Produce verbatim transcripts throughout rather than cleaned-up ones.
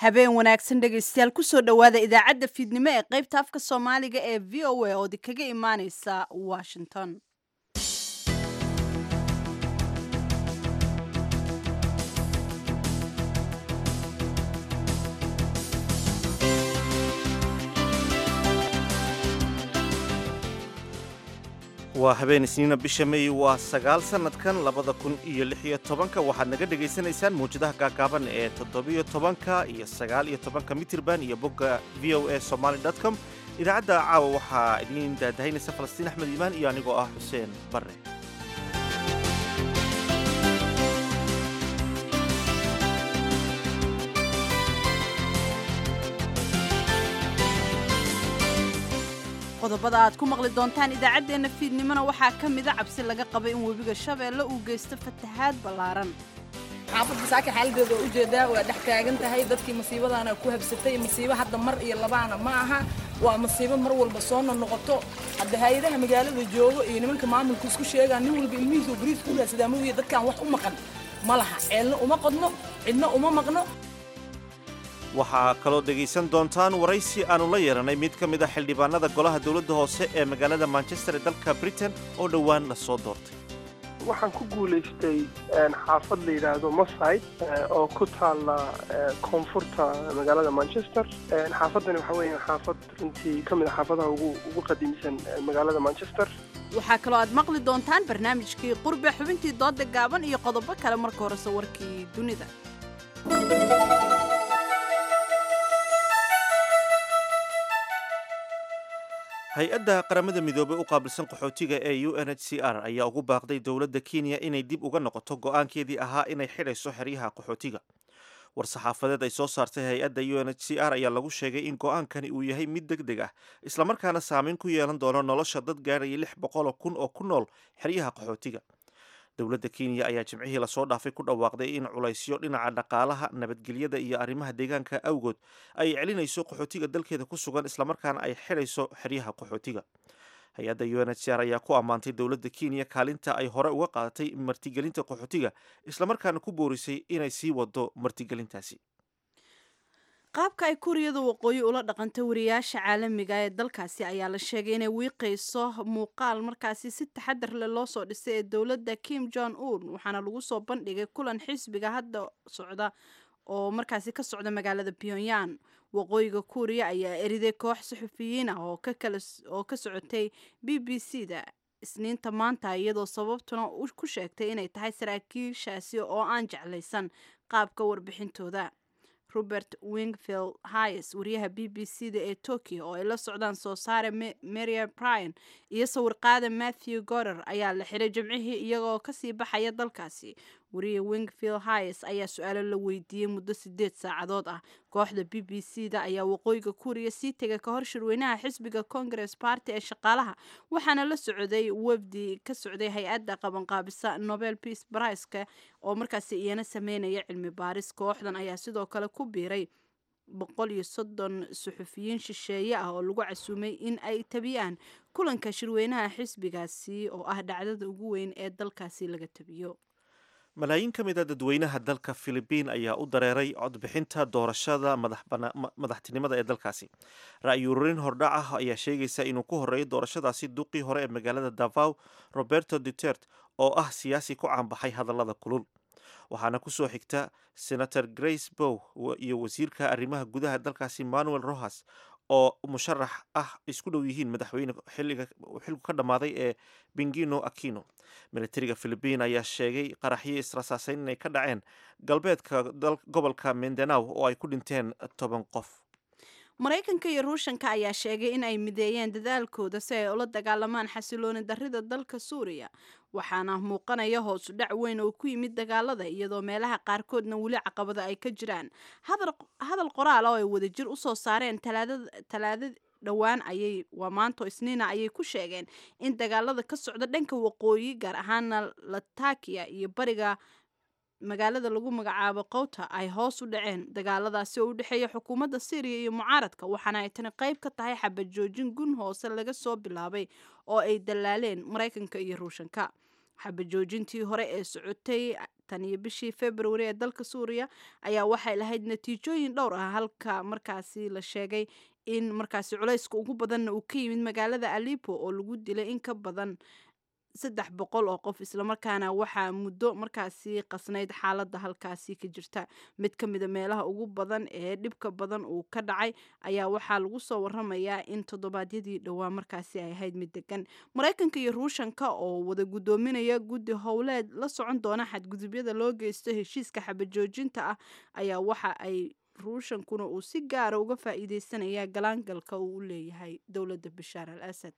habeen wanaagsan dhegaystayaal kusoo dhowaada idaacadda fiidnimo ee qaybta afka soomaaliga ee v o a oo di kaga imaaneysa washington. waa habeen isniina bisha May waa sagaal sanadkan labada kun iyo lix iyo tobanka waxaad naga dhageysanaysaan muujadaha gaagaaban ee toddobiyo tobanka iyo sagaal iyo tobanka mitirban iyo bogga v o a somali dot com. idaacadda caawa waxaa idiin daadahaynaysa Falastiin Axmed Iimaan iyo anigoo ah Xuseen Barre. qodobada aad ku maqli doontaan idaacaddeenna fiidnimona waxaa ka mida cabsi laga qaba in webiga Shabeelle uu geysto fatahaad ballaaran. xaafadda saaka xaaladdeeda u jeedaa waa dhex taagan tahay dadkii masiibadaana ku habsatay masiibo hadda mar iyo labaana ma aha waa masiibo mar walba soo noqoto hadda hay'adaha magaalada joogo iyo nimanka maamulka isku sheegaa nin walba ilmihiisa guriis ku raadsadaa mooyee dadkaan wax u maqan ma laha ceelna uma qodno cidna uma maqno. waxaa kaloo dhegaysan doontaan waraysi aanu la yeeranay mid ka mid a xildhibaanada golaha dowladda hoose ee magaalada Manchester ee dalka Britain oo dhowaan la soo doortay. waxaan ku guulaystay xaafad la yidhaahdo Masai oo ku taala koonfurta magaalada Manchester. xaafadani waxa weeye xaafad runtii ka mid ah xaafadaha ugu ugu qadiimisan magaalada Manchester. waxaa kaloo aad maqli doontaan barnaamijkii qurbe xubintii dooda gaaban iyo qodobo kale marka hore warkii dunida. hay-adda qaramada midoobay u qaabilsan qaxootiga ee U N H C R ayaa ugu baaqday dowladda Kenya inay dib uga noqoto go'aankeedii ahaa inay xidhayso xeryaha qaxootiga. war-saxaafadeed ay soo saartay hay-adda U N H C R ayaa lagu sheegay in go'aankani uu yahay mid degdeg ah islamarkaana saameyn ku yeelan doono nolosha dad gaaraya lix boqol oo kun oo ku nool xeryaha qaxootiga. dowladda Kenya ayaa jimcihii lasoo dhaafay ku dhawaaqday in culaysyo dhinaca dhaqaalaha, nabadgelyada iyo arrimaha deegaanka awgood ay celinayso qaxootiga dalkeeda ku sugan islamarkaana ay xidhayso xeryaha qaxootiga. hay-adda U N H C R ayaa ku ammaantay dowladda Kenya kaalinta ay hore uga qaadatay martigelinta qaxootiga islamarkaana ku boorisay inay sii wado martigelintaasi. qaabka ay kuuriyada waqooyi ula dhaqanta wariyaasha caalamiga ee dalkaasi ayaa la sheegay inay wiiqayso muuqaal markaasi si taxadar leh loo soo dhisay ee dowladda Kim Jong Un waxaana lagu soo bandhigay kulan xisbiga hadda socda oo markaasi ka socda magaalada Pyongyang. waqooyiga kuuriya ayaa eriday koox saxufiyiin ah oo ka kala oo ka socotay B B C-da isniinta maanta iyadoo sababtuna ku sheegtay inay tahay saraakiishaasi oo aan jeclaysan qaabka warbixintooda. Robert Wingfield Hayes wariyaha B B C-da ee Tokyo oo ay la socdaan soo saare Maria Bryan iyo sawirqaada Matthew Goddard ayaa la xiray jimcihii iyagoo kasii baxaya dalkaasi. wariye Wingfield Hayes ayaa su-aalo la weydiiyey muddo sideed saacadood ah. kooxda B B C-da ayaa waqooyiga kuuriya sii tegay ka hor shirweynaha xisbiga Congress Party ee shaqaalaha waxaana la socday wafdi ka socday hay-adda qabanqaabisa Nobel Peace Prize-ka oo markaasi iyana sameynaya cilmi baaris. kooxdan ayaa sidoo kale ku biiray boqol iyo soddon suxufiyiin shisheeye ah oo lagu casuumay in ay tabiyaan kulanka shirweynaha xisbigaasi oo ah dhacdada ugu weyn ee dalkaasi laga tabiyo. malaayiin ka mid a dadweynaha dalka Philippine ayaa u dareeray codbixinta doorashada madaxtinimada ee dalkaasi. ra'yi ururin hordhac ah ayaa sheegaysa inuu ku horeeyo doorashadaasi duqii hore ee magaalada Davao Roberto Duterte oo ah siyaasi ku caanbaxay hadallada kulul. waxaana ku soo xigta Senator Grace Bow iyo wasiirka arrimaha gudaha dalkaasi Manuel Rojas oo musharax ah isku dhow yihiin madaxweyne xilliga xilku ka dhamaaday ee Benigno Aquino. militariga Philippine ayaa sheegay qaraxyo israsaasayn inay ka dhaceen galbeedka gobolka Mindanao oo ay ku dhinteen toban qof. Mareykanka iyo Ruushka ayaa sheegay in ay mideeyeen dadaalkooda si ay ula dagaalamaan xasilooni darrida dalka Suuriya waxaana muuqanaya hoos u dhac weyn oo ku yimid dagaalada iyadoo meelaha qaarkoodna weli caqabado ay ka jiraan. hadal qoraal oo ay wadajir u soo saareen talaadada talaadada dhowaan ayay waa maanto isniina ayay ku sheegeen in dagaalada ka socda dhanka waqooyi gaar ahaan Latakia iyo bariga magaalada lagu magacaabo Qowta ay hoos u dhaceen. dagaaladaasi oo u dhexeeya xukuumadda Syria iyo mucaaradka waxaana ay tani qayb ka tahay xabad joojin gun hoose laga soo bilaabay oo ay dalaaleen Mareykanka iyo Ruushka. xabad joojintii hore ee socotay tan iyo bishii february ee dalka suuriya ayaa waxay lahayd natiijooyin dhowr ah halka markaasi la sheegay in markaasi culayska ugu badanna uu ka yimid magaalada Aleppo oo lagu dilay in ka badan saddex boqol oo qof islamarkaana waxaa muddo markaasi qasnayd xaaladda halkaasi ka jirta mid ka mid a meelaha ugu badan ee dhibka badan uu ka dhacay ayaa waxaa lagu soo waramayaa in toddobaadyadii dhowaa markaasi ay ahayd mid degan maraykanka iyo ruushanka oo wada guddoominaya guddi howleed la socon doona xadgudubyada loo geysto heshiiska xabajoojinta ah ayaa waxa ay ruushankuna uu si gaara uga faa'iideysanaya galaangalka uu u leeyahay dowladda Bashaar al-Asad.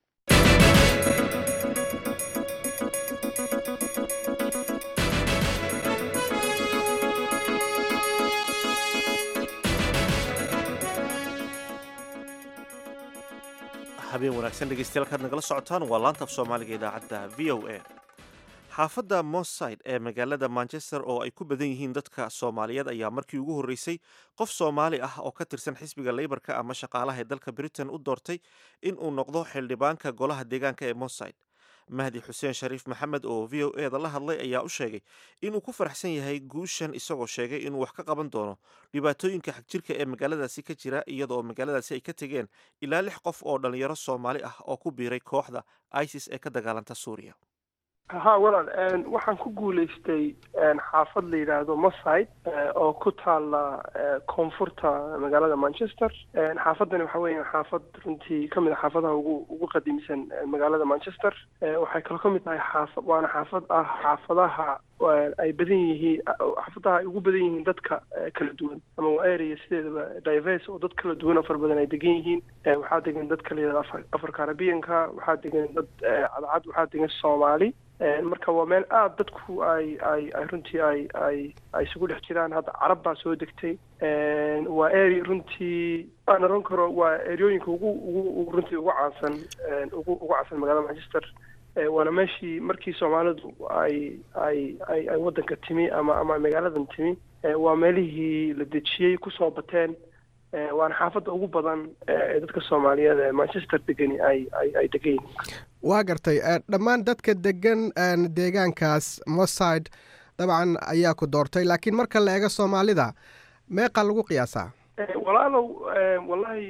habeen wanaagsan dhegeystayaal kaad nagala socotaan waa laanta af soomaaliga idaacadda v o a xaafadda Moorside ee magaalada Manchester oo ay ku badan yihiin dadka Soomaaliyeed ayaa markii ugu horeysay qof Soomaali ah oo ka tirsan xisbiga Labourka ama shaqaalaha ee dalka Britain u doortay in uu noqdo xildhibaanka golaha deegaanka ee Moorside. Mahdi Xuseen Shariif Maxamed oo V O A da la hadlay ayaa u sheegay inuu ku faraxsan yahay guushan isagoo sheegay inuu wax ka qaban doono dhibaatooyinka xagjirka ee magaaladaasi ka jira iyadoo magaaladaasi ay ka tegeen ilaa lix qof oo dhalinyaro Soomaali ah oo ku biiray kooxda ISIS ee ka dagaalanta Suuriya. ها walaal waxaan ku guuleystay xaafad la yiraahdo Moorside oo ku taala koonfurta magaalada Manchester xaafadani waxa weeye xaafad runtii kamid ah xaafadaha ugu ugu qadiimsan magaalada Manchester waxay kala kamid tahay xaafad waana xaafad ah xaafadaha ay badan yihiin xaafadaha ugu badan yihiin dadka kala duwan ama area sideedaba diverse oo dad kala duwan afar badan ay degan yihiin waxaa degan dad kala yiraahdo afar Caribbean-ka waxaa degan dad cadcad waxaa degan Soomaali marka waa meel aad dadku ay ay ay runtii ay ay ay isugu dhex jiraan hadda carab baa soo degtay waa area runtii aan oran karo waa areooyinka ugu ugu runtii ugu caansan ugu ugu caansan magaalada Manchester waana meeshii markii Soomaalidu ay ay ay ay wadanka timi ama ama magaaladan timi waa meelihii la dejiyay ku soo bateen waana xaafadda ugu badan ee dadka Soomaaliyeed ee Manchester degan ay ay ay degan waa gartay dhammaan dadka degan deegaankaas Moorside dabcan ayaa ku doortay laakiin marka la eego Soomaalida meeqa lagu qiyaasaa walaalow wallahi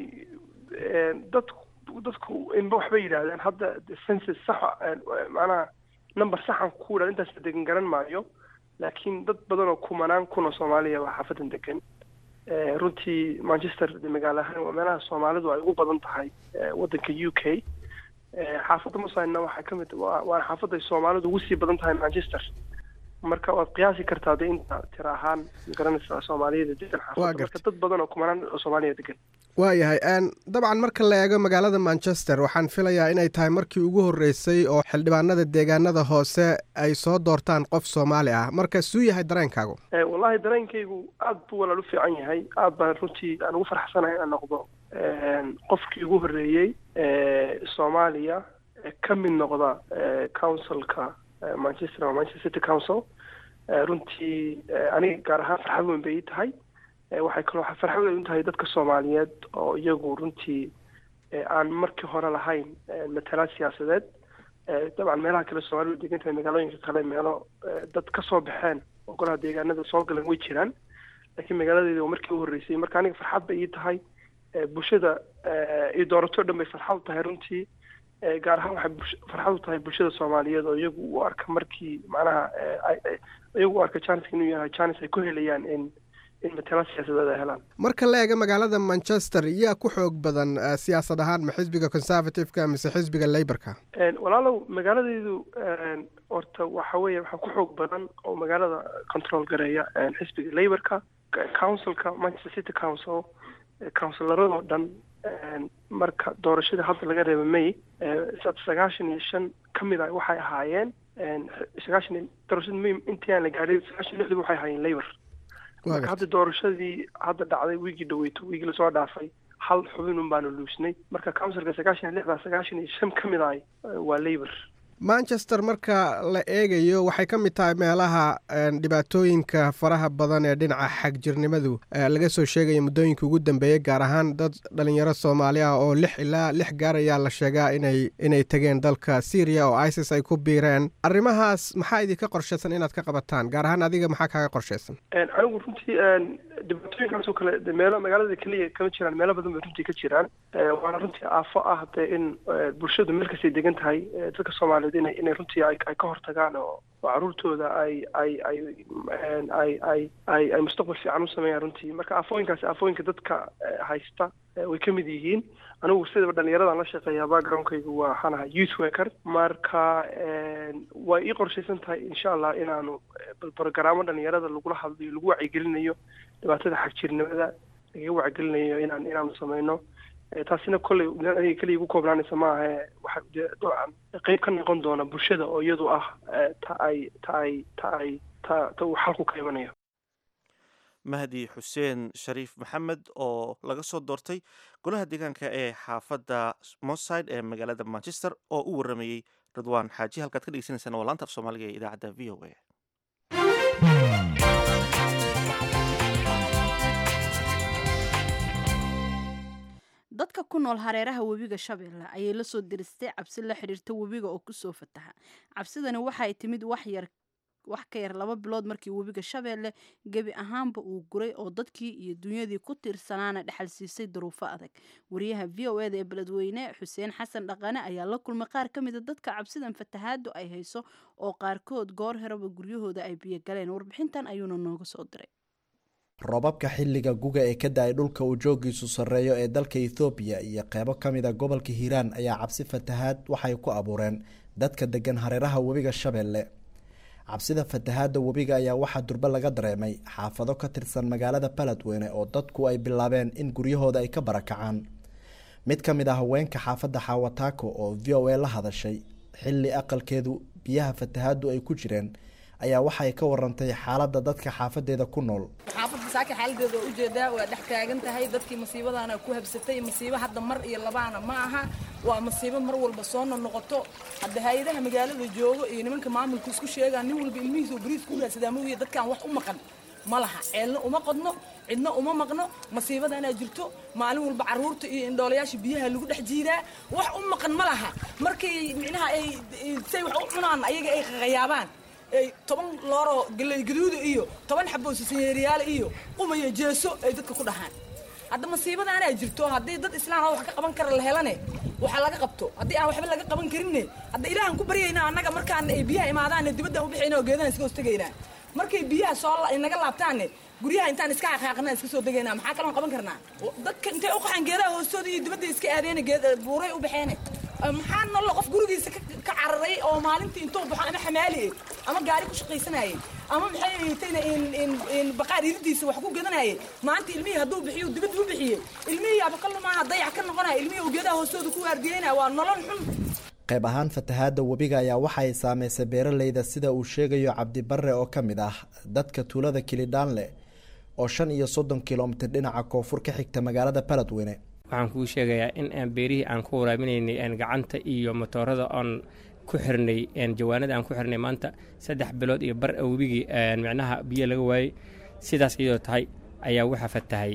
dadku dadku in wax bay yiraahdaan hadda census sax macnaha number saxan ku wada intaas degan garan maayo laakiin dad badan oo kumanaan kuna Soomaaliya waa xaafadan degan runtii Manchester magaalahan waa meelaha Soomaalidu ay ugu badan tahay wadanka U K xaafadda Moorside waxay ka mid waa xaafadda Soomaalidu ugu sii badan tahay Manchester marka waad qiyaasi kartaa de inta tira ahaan garanaysa Soomaaliyada degan xaafadda marka dad badan oo kumanaan oo Soomaaliya degan waayahay dabcan marka la eego magaalada Manchester waxaan filayaa inay tahay markii ugu horeysay oo xildhibaanada deegaanada hoose ay soo doortaan qof Soomaali ah marka suu yahay dareenkaagu wallahi dareenkaygu aad buu walaal u fiican yahay aad baan runtii aan ugu faraxsanahay inaan noqdo qofkii ugu horeeyay ee Soomaaliya ka mid noqda councilka Manchester ama Manchester City Council runtii aniga gaar ahaan farxad weyn bay tahay waxay kaloo farxad weyn u tahay dadka Soomaaliyeed oo iyagu runtii aan markii hore lahayn matalaad siyaasadeed dabcan meelaha kale Soomaalidu degan tahay magaalooyinka kale meelo dad ka soo baxeen oo golaha deegaanada soo galan way jiraan laakiin magaaladeedu waa markii u horeysay marka aniga farxad bay tahay bulshada iyo doorato dhan bay farxad u tahay runtii gaar ahaan waxay farxad u tahay bulshada Soomaaliyeed oo iyagu u arka markii macnaha iyagu u arka chance inuu yahay chance ay ku helayaan in in matalaad siyaasadeed ay helaan marka la eego magaalada Manchester yaa ku xoog badan siyaasad ahaan ma xisbiga Conservative-ka mise xisbiga Labour-ka walaalow magaaladeedu horta waxa weeye waxa ku xoog badan oo magaalada control gareeya xisbiga Labour-ka councilka Manchester City Council councilorado dhan marka doorashada hadda laga reebo May sagaashan iyo shan kamid ah waxay ahaayeen sagaashan doorashada May intii aan la gaaray sagaashan iyo lix waxay ahaayeen Labour marka hadda doorashadii hadda dhacday wiigi dhaweyto wiigi la soo dhaafay hal xubin un baanu luusnay marka councilka sagaashan iyo lix sagaashan iyo shan kamid ah waa Labour manchester marka la eegayo waxay ka mid tahay meelaha dhibaatooyinka faraha badan ee dhinaca xagjirnimadu laga soo sheegaya muddooyinka ugu dambeeyey gaar ahaan dad dhalinyaro soomaali ah oo lix ilaa lix gaar ayaa la sheegaa inay inay tageen dalka syria oo isis ay ku biireen arrimahaas maxaa idinka qorshaysan inaad ka qabataan gaar ahaan adiga maxaa kaaga qorshaysan anigu runtii dhibaatooyinkaasoo kale meelo magaalada keliya kama jiraan meelo badan bay runtii ka jiraan waana runtii aafo ah dee in bulshadu meel kastay degan tahay dadka soomaaliyeed inay inay runtii ay ka hortagaan oo caruurtooda ay ay ay ay ay ay ay mustaqbal fiican u sameeyaan runtii marka aafooyinkaasi aafooyinka dadka haysta way ka mid yihiin anigu sidaba dhalinyaradan la shaqeeyaa backgroundkaygu waa waxaan ahaa youth worker marka way ii qorshaysan tahay insha allah inaanu barogaraamo dhalinyarada lagula hadlayo lagu wacyigelinayo dhibaatada xagjirnimada lagaga wacyigelinayo inaan inaanu sameyno taasina kolley aniga keliya igu koobnaanaysa maaha waxa dabcan qeyb ka noqon doona bulshada oo iyadu ah ta ay ta ay ta ay ta ta uu xalku ka imanayo mahdi xuseen shariif maxamed oo laga soo doortay golaha deegaanka ee xaafadda moside ee magaalada manchester oo u waramayey ridwaan xaaji halkaad ka dhegeysaneysaan waa laanta af soomaaliga ee idaacadda v o a dadka ku nool hareeraha webiga shabeelle ayay la soo diristay cabsi la xidhiirta webiga oo kusoo fataha cabsidani waxay timid wax yar wax ka yar laba bilood markii webiga shabeelle gebi ahaanba uu guray oo dadkii iyo dunyadii ku tiirsanaana dhexal siisay duruufo adag wariyaha v o eda ee beledweyne xuseen xasan dhaqane ayaa la kulmay qaar ka mida dadka cabsidan fatahaadu ay hayso oo qaarkood goor horeba guryahooda ay biyo galeen warbixintan ayuuna nooga soo diray roobabka xilliga guga ee ka da-ay dhulka uu joogiisu sarreeyo ee dalka ethoobiya iyo qeybo ka mid a gobolka hiiraan ayaa cabsi fatahaad waxay ku abuureen dadka degan hareeraha webiga shabeelle cabsida fatahaadda webiga ayaa waxaa durbe laga dareemay xaafado ka tirsan magaalada beledweyne oo dadku ay bilaabeen in guryahooda ay ka barakacaan mid ka mid ah haweenka xaafadda xaawataako oo v o a la hadashay xilli aqalkeedu biyaha fatahaaddu ay ku jireen ayaa waxay ka warantay xaaladda dadka xaafadeeda ku nool xaafadda saaka xaaladeeda oo ujeedaa waa dhex taagan tahay dadkii masiibadaana ku habsatay masiibo hadda mar iyo labaana ma aha waa masiibo mar walba soo noqoto hadda hay-adaha magaalada joogo iyo nimanka maamulka isku sheegaan nin walba ilmihiisa bariis ku raadsadaa mooye dadkaan wax u maqan ma laha ceelna uma qodno cidna uma maqno masiibadaanaa jirto maalin walba caruurta iyo indhoolayaasha biyaha lagu dhex jiidaa wax u maqan ma laha markay micnaha ay say wax u cunaan ayaga ay qaqayaabaan toban looro galay gaduuda iyo toban xabo sisinyeeriyaal iyo qumaya jeeso ay dadka ku dhahaan hadda masiibadaanaa jirto haddii dad islaan oo wax ka qaban kara la helane waxa laga qabto haddii aan waxba laga qaban karinne hadda ilaahan ku baryayna annaga markaan ay biyaha imaadaan dibadda u bixayna oo geedana iska hoostagaynaa markay biyaha soo naga laabtaanne guryaha intaan iska xaqaaqnaa iska soo degaynaa maxaa kaloon qaban karnaa dadka intay u qaxaan geedaha hoostooda iyo dibadda iska aadeen geed buuray u baxeen maxaa nolol qof gurigiisa ka cararay oo maalintii intuu baxo ama xamaali ama gaari ku shaqaysanayay ama maxay haytayna in in in baqaar iridiisa wax ku gadanayay maanta ilmihii hadduu bixiyo dibadda u bixiyey ilmihii aba kallu maaha dayac ka noqonaya ilmihii uu geedaha hoostooda ku waardiyeynaya waa nolol xun qayb ahaan fatahaadda webiga ayaa waxay saameysay beeraleyda sida uu sheegayo cabdi barre oo ka mid ah dadka tuulada kilidhaanle oo shan iyo soddon kilomitir dhinaca koonfur ka xigta magaalada beledweyne waxaan kuu sheegayaa in aan beerihii aan ku waraabinaynay aan gacanta iyo matoorada oon ku xirnay jawaanada aan ku xirnay maanta saddex bilood iyo bar webigii micnaha biyo laga waayey sidaas iyadoo tahay ayaa waxaa fatahay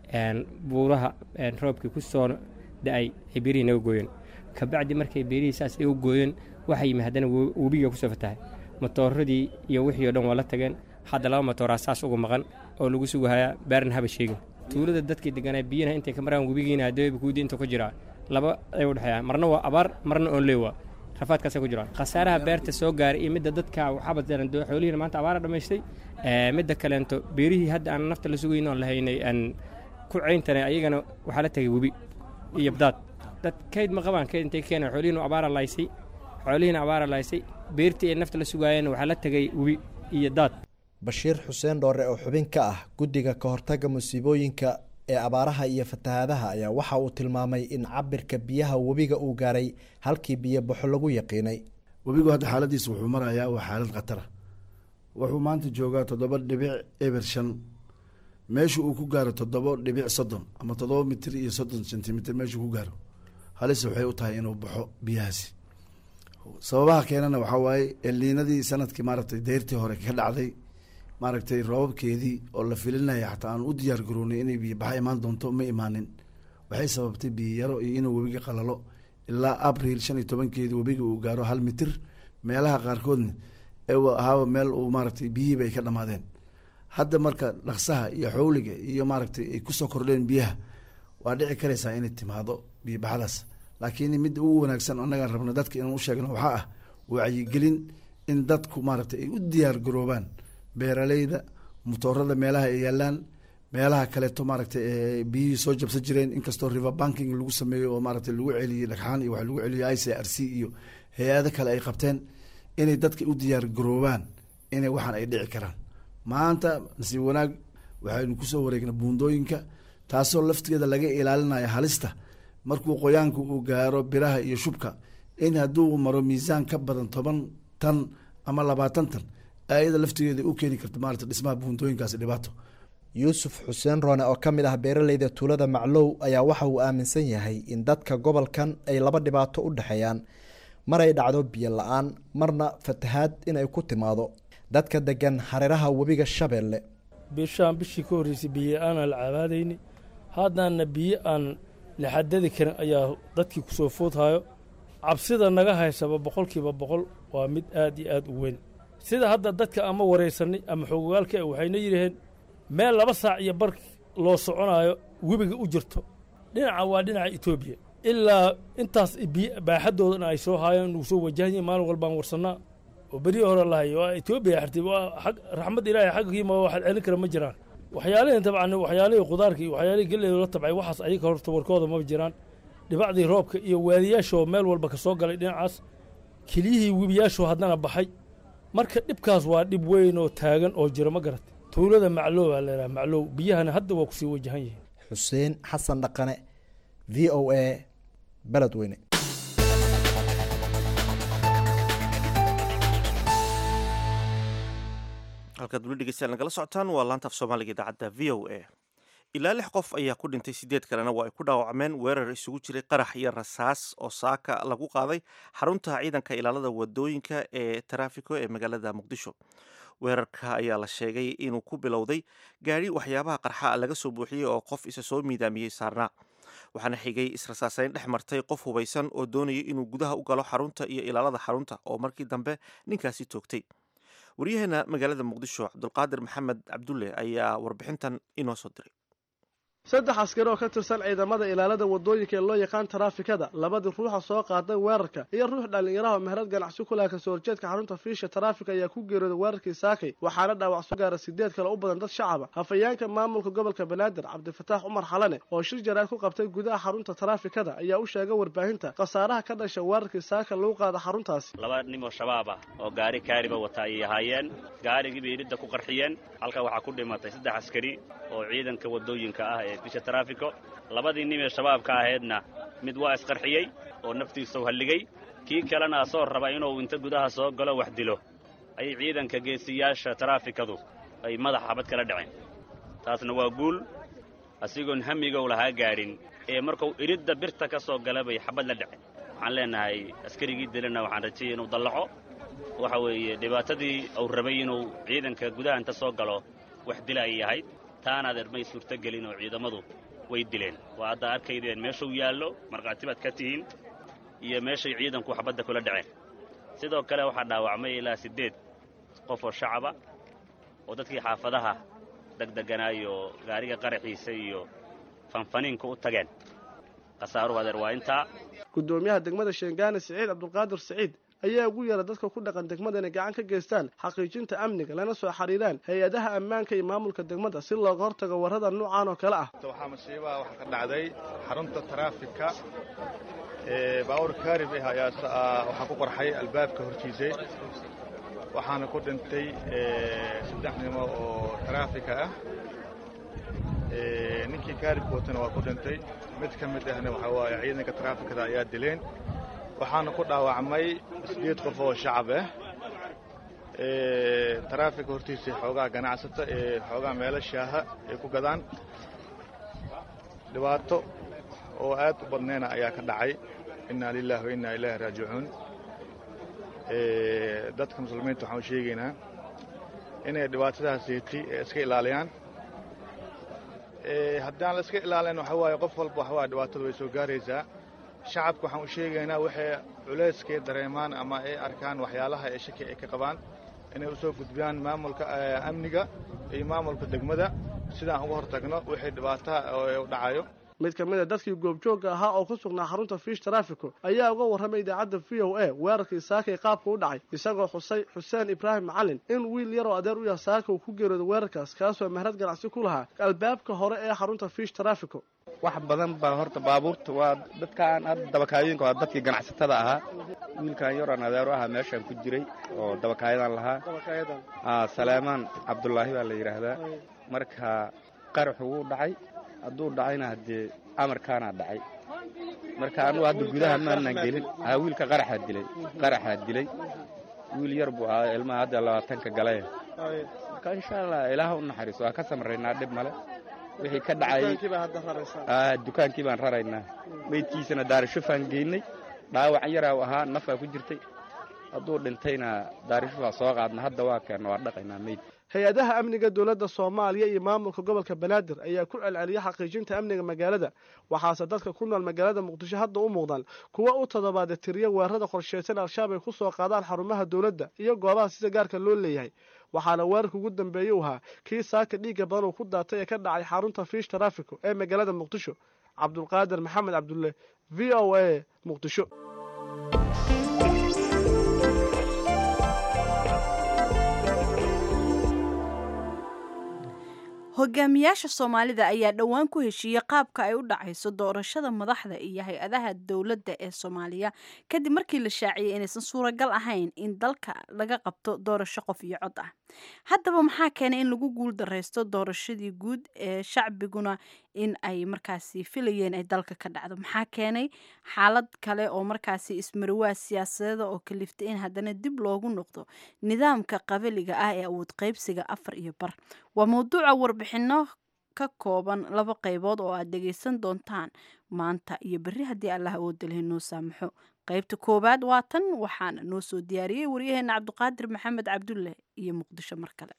buuraha roobkii ku soo da-ay ay beerihii naga gooyeen kabacdi markay beerihii saas iga gooyeen waxaa yimi haddana webiga kusoo fatahay matooradii iyo wixii o dhan waa la tageen hadda laba matooraa saas uga maqan oo lagu sugahayaa beerna haba sheegin tuulada dadkii deganaa biyana intay ka maraan webigiina haddaba kuudi inta ku jiraa laba ay u dhexeeyaan marna waa abaar marna oon leewa rafaadkaasay ku jiraan khasaaraha beerta soo gaaray iyo midda dadka waxaaba daran xoolihiina maanta abaara dhammaystay midda kaleento beerihii hadda aan nafta la sugayn oon lahaynay aan ku cayntanay ayagana waxaa la tagay webi iyo badaad dad kayd ma qabaan kayd intay keenaan xoolihiina abaara laysay xoolihiina abaara laysay beertii ay nafta la sugaayeen waxaa la tagay webi iyo daad bashiir xuseen dhoore oo xubin ka ah guddiga ka hortagga musiibooyinka ee abaaraha iyo fatahaadaha ayaa waxa uu tilmaamay in cabirka biyaha webiga uu gaaray halkii biyo baxo lagu yaqiinay webigu hadda xaaladiisa wuxuu marayaa waa xaalad khatara wuxuu maanta joogaa toddoba dhibic eber shan meesha uu ku gaaro toddoba dhibic soddon ama toddoba mitir iyo soddon sentimitir meeshuu ku gaaro halise waxay u tahay inuu baxo biyahaasi sababaha keenana waxaa waaye elniinadii sanadkii maaragtay deyrtii hore ka dhacday maaragtay roobabkeedii oo la filinaya xataa aan u diyaar garoonay inay biyobaxa imaan doonto ma imaanin waxay sababtay biyo yaro iyo inuu webiga qalalo ilaa abril shan iyo tobankeedii webiga uu gaaro hal mitir meelaha qaarkoodna ee ahaaba meel uu maaragtay biyihiiba ay ka dhamaadeen hadda marka dhaqsaha iyo xowliga iyo maaragtay ay kusoo kordheen biyaha waa dhici karaysaa inay timaado biyobaxadaas laakiin midda ugu wanaagsan annagaan rabna dadka inaan u sheegno waxaa ah wacyigelin in dadku maaragtay ay u diyaar garoobaan beeraleyda motoorada meelaha ay yaalaan meelaha kaleeto maaragtay biyihii soo jabsan jireen inkastoo river banking lagu sameeyo oo maaragtay lagu celiyey dhagxaan iyo waxa lagu celiyo i c r c iyo hay-ado kale ay qabteen inay dadka u diyaar garoobaan inay waxaan ay dhici karaan maanta nasiib wanaag waxaynu kusoo wareegnay buundooyinka taasoo laftigeeda laga ilaalinayo halista markuu qoyaanku uu gaaro biraha iyo shubka in hadduu maro miisaan ka badan toban tan ama labaatan tan ayada laftigeeda u keeni karto maarata dhismaha buundooyinkaasi dhibaato yuusuf xuseen roone oo ka mid ah beeraleyda tuulada maclow ayaa waxa uu aaminsan yahay in dadka gobolkan ay laba dhibaato u dhexeeyaan mar ay dhacdo biyo la-aan marna fatahaad inay ku timaado dadka degan hareeraha webiga shabeelle bishaan bishii ka horreysay biyo aanan la cabaadayni haddana biyo aan la xadadi karin ayaa dadkii kusoo foodhayo cabsida naga haysaba boqolkiiba boqol waa mid aad iyo aad u weyn sida hadda dadka ama waraysanay ama xoogagaalka waxayna yidhaheen meel laba saac iyo bar loo soconaayo webiga u jirto dhinaca waa dhinaca etoobiya ilaa intaas baaxadoodana ay soo haayeen nugu soo wajahanyihin maalin walbaan warsannaa oo beryii hore lahay waa etoobiya xirtay waa ag raxmad ilaahay xaggiima waxaad celin kara ma jiraan waxyaalihii tabcan waxyaalihii khudaarka iyo waxyaalihii geleedo la tabcay waxaas ayaga horta warkooda ma jiraan dhibacdii roobka iyo waadiyaashoo meel walba ka soo galay dhinacaas keliyihii webiyaashoo haddana baxay marka dhibkaas waa dhib weyn oo taagan oo jira ma garat tuulada maclow baa leedaha maclow biyahana hadda waa kusii wajahan yihiin xuseen xasan dhaqane v o a beledweyne halkaad weli dhegeystayaal nagala socotaan waa laanta af soomaaliga idaacadda v o a ilaa lix qof ayaa ku dhintay sideed kalena waa ay ku dhaawacmeen weerar isugu jiray qarax iyo rasaas oo saaka lagu qaaday xarunta ciidanka ilaalada wadooyinka ee taraafiko ee magaalada muqdisho weerarka ayaa la sheegay inuu ku bilowday gaari waxyaabaha qarxa laga soo buuxiyey oo qof isa soo miidaamiyey saarnaa waxaana xigay israsaasayn dhex martay qof hubaysan oo doonayay inuu gudaha u galo xarunta iyo ilaalada xarunta oo markii dambe ninkaasi toogtay waryaheena magaalada muqdisho cabdulqaadir maxamed cabdulle ayaa warbixintan inoo soo diray saddex askari oo ka tirsan ciidamada ilaalada wadooyinka ee loo yaqaan taraafikada labadii ruuxa soo qaaday weerarka iyo ruux dhallinyaraha meherad ganacsi ku laha kasoo horjeedka xarunta fiisha taraafika ayaa ku geeriyooday weerarkii saakay waxaana dhaawac soo gaara sideed kale u badan dad shacaba hafayeenka maamulka gobolka banaadir cabdifataax cumar xalane oo shir jaraad ku qabtay gudaha xarunta taraafikada ayaa u sheegay warbaahinta khasaaraha ka dhasha weerarkii saaka lagu qaada xaruntaasi laba nin oo shabaab ah oo gaari kaariba wata ayay ahaayeen gaarigii bay iridda ku qarxiyeen halka waxaa ku dhimatay saddex askari oo ciidanka wadooyinka ah fisha taraafiko labadii nin ee shabaabka ahaydna mid waa isqarxiyey oo naftiisa u halligay kii kalena soo raba inuu inta gudaha soo galo wax dilo ayay ciidanka geesiyaasha taraafikadu ay madaxa xabad kala dhaceen taasna waa guul asigoon hamigow lahaa gaadhin ee markuu iridda birta ka soo gala bay xabad la dhaceen waxaan leenahay askarigii dilana waxaan rajayay inuu dallaco waxa weeye dhibaatadii uu rabay inuu ciidanka gudaha inta soo galo wax dila ay yahayd taanaad ermay suurtogelin oo ciidamadu way dileen waa hadda arkaydeen meeshuu yaallo markhaati baad ka tihiin iyo meeshay ciidanku xabadda kula dhaceen sidoo kale waxaa dhaawacmay ilaa siddeed qof oo shacaba oo dadkii xaafadaha degdeganaayo gaariga qaraxiisa iyo fanfaniinka u tageen khasaaruhu adeer waa intaa gudoomiyaha degmada sheengaane siciid cabdulqaadir siciid ayaa ugu yeera dadka ku dhaqan degmada inay gacan ka geystaan xaqiijinta amniga lana soo xiriiraan hay-adaha ammaanka iyo maamulka degmada si looga hortago warrada nuucan oo kale ah waxaa masiibaha waxaa ka dhacday xarunta taraafika ee baawur kaarib ah ayaa waxaa ku qarxay albaabka hortiisay waxaana ku dhintay saddex nimo oo taraafika ah ninkii kaaribka watana waa ku dhintay mid ka mid ahna waxaa waaye ciidanka taraafikada ayaa dileen waxaana ku dhaawacmay sideed qof oo shacab ah taraafika hortiisa xoogaa ganacsata ee xoogaa meelo shaaha ay ku gadaan dhibaato oo aad u badnayna ayaa ka dhacay innaa lilaahi wa innaa ilaahi raajicuun dadka muslimiinta waxaan u sheegaynaa inay dhibaatadaas yeetay ee iska ilaaliyaan haddaan la iska ilaalin waxa waaye qof walba waxa waaye dhibaatadu way soo gaaraysaa shacabka waxaan u sheegaynaa waxay culayskay dareemaan ama ay arkaan waxyaalaha ee shaki ay ka qabaan inay u soo gudbiyaan maamulka amniga iyo maamulka degmada sidaan uga hortagno wixii dhibaata u dhacayo mid ka mid a dadkii goobjoogga ahaa oo ku sugnaa xarunta fiish traffico ayaa uga warramay idaacadda v o a weerarkii saakay qaabka u dhacay isagoo xusay xuseen ibraahim macalin in wiil yaroo adeer u yaha saaka uu ku geerooday weerarkaas kaasoo meherad ganacsi ku lahaa albaabka hore ee xarunta fiish traffico wax badan baa horta baabuurta waa dadkaan hadda dabakaayooyinka waa dadkii ganacsatada ahaa wiilkan yaroon adeero ahaa meeshaan ku jiray oo dabakaayadan lahaa salaamaan cabdulaahi baa la yidhaahdaa marka qaraxu wuu dhacay hadduu dhacayna haddee amarkaanaa dhacay marka anugu hadda gudaha maanaan gelin haa wiilka qaraxaa dilay qaraxaa dilay wiil yar buu ahaa ilmaha hadda labaatanka galaya marka insha allah ilaaha u naxariiso waa ka samraynaa dhib male wixii ka dhacay dukaankii baan raraynaa meydkiisana daarishufaan geynay dhaawac yaraa u ahaa nafaa ku jirtay hadduu dhintayna daarishufaa soo qaadna hadda waa keenna waa dhaqaynaa meyd hay-adaha amniga dowladda soomaaliya iyo maamulka gobolka banaadir ayaa ku celceliya xaqiijinta amniga magaalada waxaase dadka ku nool magaalada muqdisho hadda u muuqdaan kuwa u toddobaada tiriya weerarada qorsheysan al-shabaab ay ku soo qaadaan xarumaha dowladda iyo goobaha sida gaarka loo leeyahay waxaana weerarka ugu dambeeyey u ahaa kii saaka dhiigga badan uu ku daatay ee ka dhacay xarunta fiish traffico ee magaalada muqdisho cabdulqaadir maxamed cabdulle v o a muqdisho hogaamiyaasha soomaalida ayaa dhowaan ku heshiiyey qaabka ay u dhacayso doorashada madaxda iyo hay-adaha dowladda ee soomaaliya kadib markii la shaaciyey inaysan suuragal ahayn in dalka laga qabto doorasho qof iyo cod ah haddaba maxaa keenay in lagu guul daraysto doorashadii guud ee shacbiguna in ay markaasi filayeen ay dalka ka dhacdo maxaa keenay xaalad kale oo markaasi ismariwaa siyaasadeeda oo kaliftay in haddana dib loogu noqdo nidaamka qabaliga ah ee awood qaybsiga afar iyo bar waa mawduuca warbixino ka kooban laba qaybood oo aad dhegaysan doontaan maanta iyo berri haddii allah awoodda leh noo saamaxo qaybta koowaad waa tan waxaana noo soo diyaariyey waryaheena cabdiqaadir maxamed cabdulle iyo muqdisho mar kale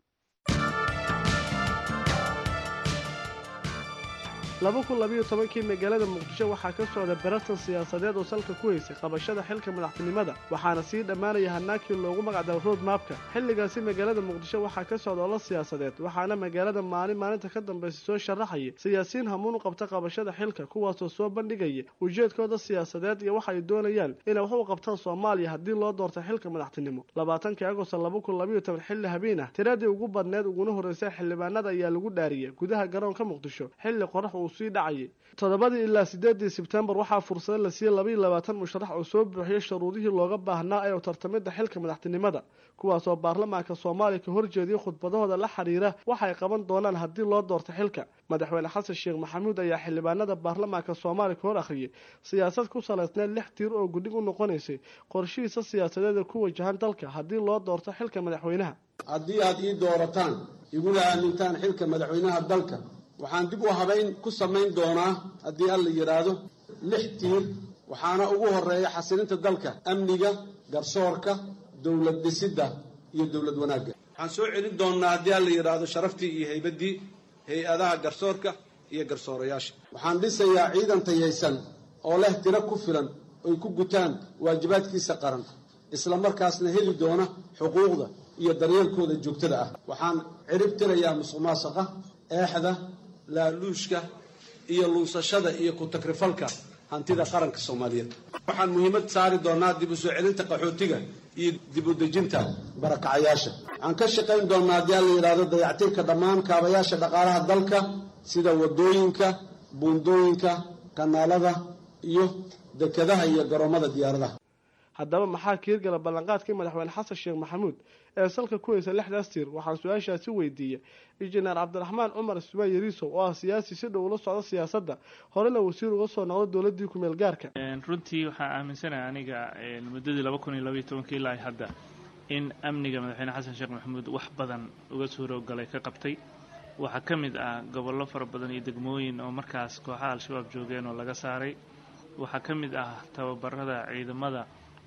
laba kun labayo tobankii magaalada muqdisho waxaa ka socda baratan siyaasadeed oo salka ku haysay qabashada xilka madaxtinimada waxaana sii dhammaanaya hanaakii loogu magacdabo road mapka xilligaasi magaalada muqdisho waxaa ka socda olo siyaasadeed waxaana magaalada maalin maalinta ka dambaysa soo sharaxaya siyaasiyiin hamuun u qabta qabashada xilka kuwaasoo soo bandhigaya ujeedkooda siyaasadeed iyo waxa ay doonayaan inay wax u qabtaan soomaaliya haddii loo doorto xilka madaxtinimo labaatankii agost laba kun labayo toban xilli habeen ah tiradii ugu badneed uguna horreysay xildhibaanada ayaa lagu dhaariyay gudaha garoonka muqdisho xilli qorax uu sii dhacayay toddobadii ilaa sideedii sebtembar waxaa fursado la siiyey labaiyo labaatan musharax oo soo buuxiyey shuruudihii looga baahnaa ee tartamida xilka madaxtinimada kuwaasoo baarlamaanka soomaaliya ka horjeediyey khudbadahooda la xiriira waxay qaban doonaan haddii loo doorto xilka madaxweyne xasan sheekh maxamuud ayaa xildhibaanada baarlamaanka soomaaliya ka hor akhriyey siyaasad ku salaysneed lix tiir oo gudhig u noqonaysay qorshihiisa siyaasadeeda ku wajahan dalka haddii loo doorto xilka madaxweynaha haddii aad ii doorataan iguna aamintaan xilka madaxweynaha dalka waxaan dib u habayn ku samayn doonaa haddii alla yidhaahdo lix tiir waxaana ugu horeeya xasilinta dalka amniga garsoorka dowlad dhisidda iyo dowlad wanaagga waxaan soo celin doonaa haddii alla yidhaahdo sharaftii iyo haybaddii hay-adaha garsoorka iyo garsoorayaasha waxaan dhisayaa ciidan tayaysan oo leh tiro ku filan oy ku gutaan waajibaadkiisa qaran isla markaasna heli doona xuquuqda iyo daryeelkooda joogtada ah waxaan cirib tirayaa musuq maasuqa eexda laaluushka iyo luusashada iyo ku-takrifalka hantida qaranka soomaaliyeed waxaan muhiimad saari doonaa dib u soo celinta qaxootiga iyo dib u dejinta barakacayaasha waxaan ka shaqayn doonaa haddii alla yidhaahdo dayactirka dhammaan kaabayaasha dhaqaalaha dalka sida wadooyinka buundooyinka kanaalada iyo dekedaha iyo garoomada diyaaradaha haddaba maxaa kiirgala ballanqaadkii madaxweyne xasan sheekh maxamuud ee salka ku haysa lixdaas tiir waxaan su-aashaasi weydiiyey injineer cabdiraxmaan cumar ismaan yariisow oo ah siyaasi si dhow ula socda siyaasadda horena wasiir uga soo noqdo dowladii kumeel gaarka runtii waxaa aaminsanaha aniga muddadii laba kun iyo labaiyo tobankii ilaa hadda in amniga madaxweyne xasan sheekh maxamuud wax badan uga suurogalay ka qabtay waxaa ka mid ah gobollo fara badan iyo degmooyin oo markaas kooxaha al-shabaab joogeen oo laga saaray waxaa ka mid ah tababarada ciidamada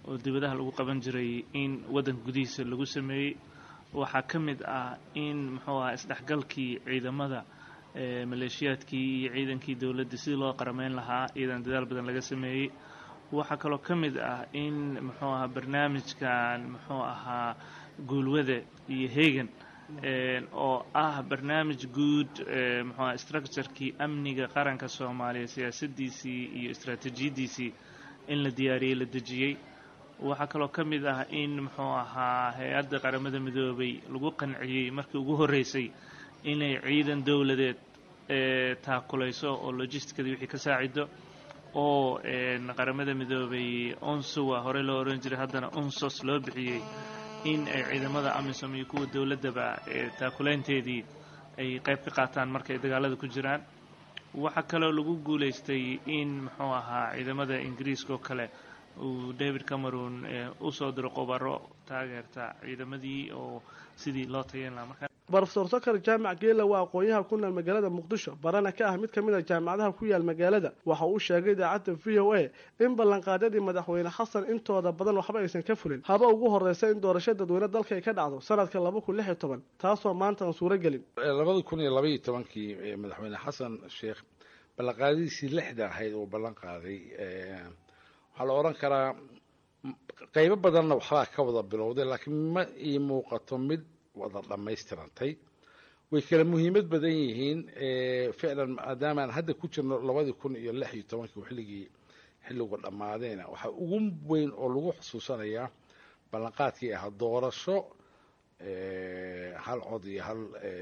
oo dibadaha lagu qaban jiray in waddanka gudihiisa lagu sameeyey. waxaa ka mid ah in muxuu ahaa isdhexgalkii ciidamada maleeshiyaadkii iyo ciidankii dowladda sidii loo qarameyn lahaa iyadan dadaal badan laga sameeyey. waxaa kaloo ka mid ah in muxuu ahaa barnaamijkan muxuu ahaa guulwada iyo heegan oo ah barnaamij guud muxuu ahaa structurekii amniga qaranka soomaaliya siyaasadiisii iyo istaraatiijiyadiisii in la diyaariyey la dejiyey. waxaa kaloo ka mid ah in muxuu ahaa hay-adda qaramada midoobay lagu qanciyey markii ugu horreysay inay ciidan dowladeed taakulayso oo logisticadii wixii ka saacido oo qaramada midoobay onsuwa hore loo oran jiray haddana onsos loo bixiyey in ay ciidamada amisom iyo kuwa dowladdaba taakulaynteedii ay qayb ka qaataan markay dagaalada ku jiraan. waxaa kaloo lagu guulaystay in muxuu ahaa ciidamada ingiriiska oo kale uu David Cameron u soo diro qobaro taageerta ciidamadii oo sidii loo tayeyn lahaa. marka Professor Sakar Jaamac Geela waa aqoonyahan ku nool magaalada Muqdisho barana ka ah mid ka mid ah jaamacadaha ku yaal magaalada. waxa uu sheegay idaacadda V O A in ballanqaadyadii madaxweyne Xasan intooda badan waxba aysan ka fulin haba ugu horreysay in doorashada dadweyne dalka ay ka dhacdo sanadka laba kun lix iyo toban taasoo maanta aan suuro gelin. laba kun iyo laba iyo tobankii madaxweyne Xasan Sheekh ballanqaadiisii lixda ahayd oo ballan qaaday waxaa la oran karaa qaybo badanna waxbaa ka wada bilowday laakiin ma ii muuqato mid wada dhammaystirantay. way kala muhiimad badan yihiin ficlan maadaama aan hadda ku jirno labadii kun iyo lix iyo tobankii xilligii xilligu dhammaadayna waxaa ugu weyn oo lagu xusuusanayaa ballanqaadkii ahaa doorasho hal cod iyo hal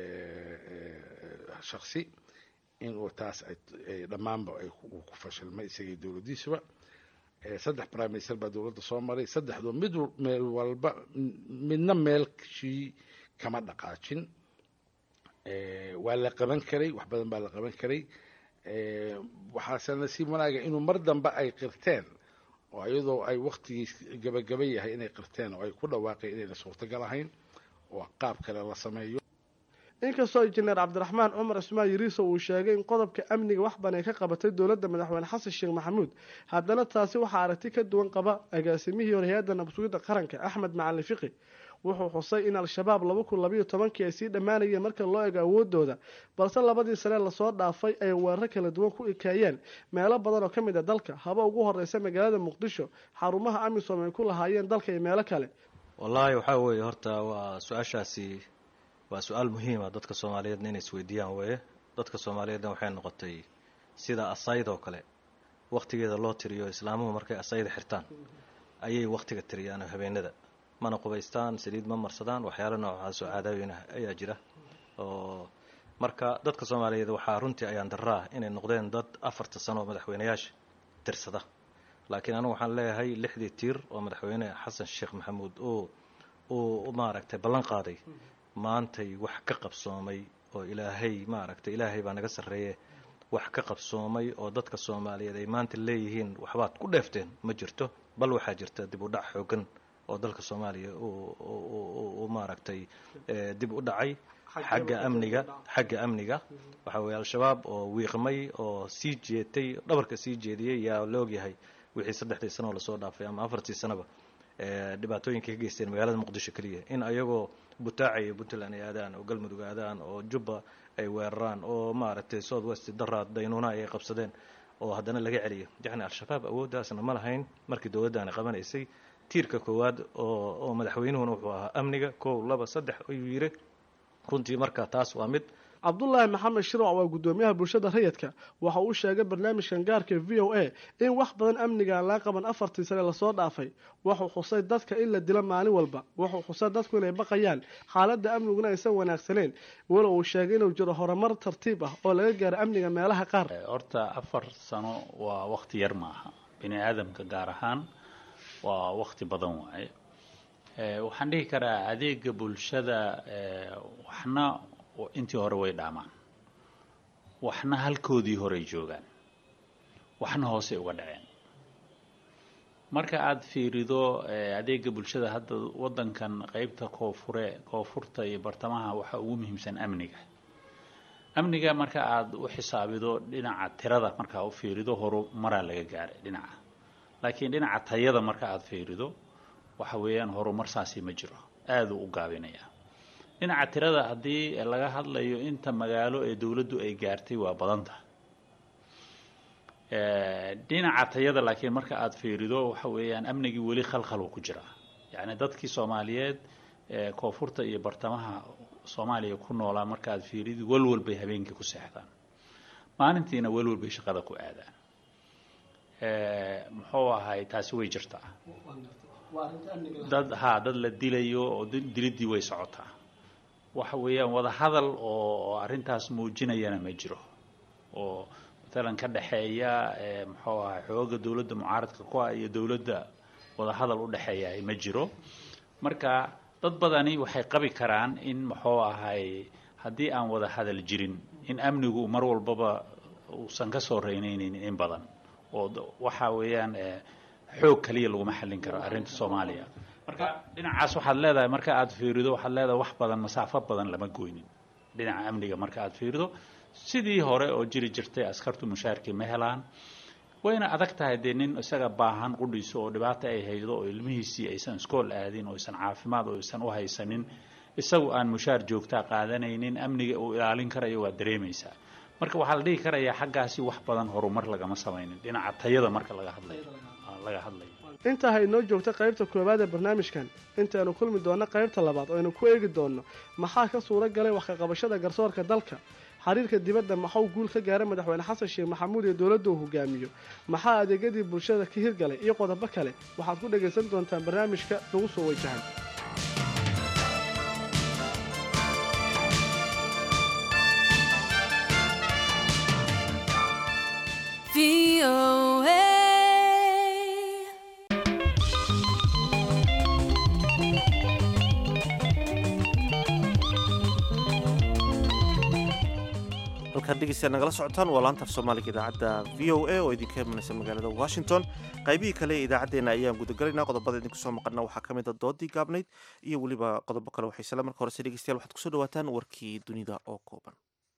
shaksi inuu taas ay dhammaanba ay ku fashilmay isagii dowladdiisuba. saddex prime minister baa dowladda soo maray saddexdu mid meel walba midna meelkii kama dhaqaajin. waa la qaban karay wax badan baa la qaban karay waxaase nasiib wanaaga inuu mar dambe ay qirteen oo iyadoo ay waqtigii gabagaba yahay inay qirteen oo ay ku dhawaaqeen inayna suurtagal ahayn oo qaab kale la sameeyo. inkastoo injineer cabdiraxmaan cumar ismaan yiriiso uu sheegay in qodobka amniga wax badan ay ka qabatay dowladda madaxweyne xasan sheekh maxamuud haddana taasi waxaa aragti ka duwan qaba agaasimihii hore hay-adda nabadgelyada qaranka axmed macalin fiqi. wuxuu xusay in al-shabaab laba kun laba iyo tobankii ay sii dhammaanayeen marka loo eego awoodooda balse labadii sane lasoo dhaafay ay weerar kala duwan ku ekaayeen meelo badan oo ka mid a dalka haba ugu horreysa magaalada muqdisho xarumaha amisom ay ku lahaayeen dalka iyo meelo kale. wallaahi waxaa weeye horta waa su-aashaasi waa su-aal muhiima dadka soomaaliyeedna inay isweydiiyaan weeye. dadka soomaaliyeedna waxay noqotay sida asayd oo kale waqtigeeda loo tiriyo islaamuhu markay asayda xirtaan ayay waqtiga tiriyaan habeenada mana qubaystaan saliid ma marsadaan waxyaalo noocaasoo caadaaweyn ayaa jira oo marka dadka soomaaliyeed waxaa runtii ayaan daraa inay noqdeen dad afarta sano oo madaxweynayaasha tirsada. laakiin anigu waxaan leeyahay lixdii tiir oo madaxweyne xasan sheekh maxamuud uu uu maaragtay ballan qaaday maantay wax ka qabsoomay oo ilaahay maaragtay ilaahay baa naga sarreeye wax ka qabsoomay oo dadka soomaaliyeed ay maanta leeyihiin waxbaad ku dheefteen ma jirto bal waxaa jirta dib u dhac xoogan oo dalka soomaaliya uu maaragtay dib u dhacay xagga amniga xagga amniga waxa weeye al-shabaab oo wiiqmay oo sii jeetay dhabarka sii jeediyey yaa la ogyahay wixii saddexdii sano lasoo dhaafay ama afartii sanoba dhibaatooyinka ka geysteen magaalada muqdisho keliya in ayagoo butaacaya puntland ay aadaan oo galmudug aadaan oo jubba ay weeraraan oo maaragtay south west daraad daynuuna ay qabsadeen oo haddana laga celiyo yacni al-shabaab awooddaasna ma lahayn markii dowladdaani qabanaysay. tiirka koowaad oo oo madaxweynuhuna wuxuu ahaa amniga kow laba saddex ayuu yiri runtii marka taas waa mid. cabdullaahi maxamed shirwac waa guddoomiyaha bulshada rayidka waxa uu sheegay barnaamijkan gaarka V O A in wax badan amniga aan la qaban afartii sane lasoo dhaafay. wuxuu xusay dadka in la dilo maalin walba wuxuu xusay dadku inay baqayaan xaaladda amniguna aysan wanaagsaneyn walow uu sheegay inuu jiro horumar tartiib ah oo laga gaaro amniga meelaha qaar. horta afar sano waa waqti yar maaha bini aadamka gaar ahaan waa waqti badan waaye. waxaan dhihi karaa adeega bulshada waxna intii hore way dhaamaan waxna halkoodii horey joogaan waxna hoose uga dhaceen. marka aad fiirido adeega bulshada hadda wadankan qaybta koonfure koonfurta iyo bartamaha waxa ugu muhiimsan amniga. amniga marka aad u xisaabido dhinaca tirada marka u fiirido horumaraa laga gaaray dhinaca laakiin dhinaca tayada marka aad fiirido waxa weeyaan horumar saasi ma jiro aad u gaabinaya dhinaca tirada haddii laga hadlayo inta magaalo ee dowladdu ay gaartay waa badan tahay dhinaca tayada laakiin marka aad fiirido waxa weeyaan amnigii weli khalkhal uu ku jiraa yacni dadkii Soomaaliyeed ee koonfurta iyo bartamaha Soomaaliya ku noolaa marka aad fiirido walwal bay habeenkii ku seexdaan maalintiina walwal bay shaqada ku aadaan ee muxuu ahay taasi way jirtaa dad ha dad la dilayo oo dilidii way socotaa waxa weeyaan wada hadal oo arintaas muujinayana ma jiro oo talan ka dhaxeeya ee muxuu ahay xooga dawladda mucaaradka ku ah iyo dawladda wada hadal u dhaxeeya ma jiro marka dad badani waxay qabi karaan in muxuu ahay haddii aan wada hadal jirin in amnigu mar walbaba uusan ka soo reynaynin in badan oo waxa weeyaan xoog kaliya lagu maxallin karo arrinta Soomaaliya marka dhinacaas waxaad leedahay marka aad fiirido waxaad leedahay wax badan masaafo badan lama gooynin dhinaca amniga marka aad fiirido sidii hore oo jiri jirtay askartu mushaarkii ma helaan wayna adag tahay de nin isaga baahan qudhiiso oo dhibaato ay haydo oo ilmihiisii aysan iskool aadin oo aysan caafimaad oo aysan u haysanin isagu aan mushaar joogta qaadanaynin amniga uu ilaalin karayo waa dareemaysaa marka waxa la dhigi karayaa xaggaasi wax badan horumar lagama samaynin dhinaca tayada marka laga hadlayo laga hadlayo inta hay noo joogta qaybta koowaad ee barnaamijkan intaanu kulmi doona qaybta labaad oo aynu ku eegi doono maxaa ka suura galay wax ka qabashada garsoorka dalka xiriirka dibadda maxuu guul ka gaaray madaxweyne xasan sheekh maxamuud ee dawladda uu hogaamiyo maxaa adeegyadii bulshada ka hirgalay iyo qodobo kale waxaad ku dhageysan doontaan barnaamijka lagu soo wajahan halkaan dhegeystayaal nagala socotaan waa laanta af soomaaliga idaacadda v o a oo idinka imanaysa magaalada washington qaybihii kale ee idaacaddeenna ayaan gudagalaynaa qodobada idinku soo maqana waxaa ka mid a doodii gaabnayd iyo weliba qodobo kale waxay sala marka horese dhegeystayaal waxaad kusoo dhawaataan warkii dunida oo kooban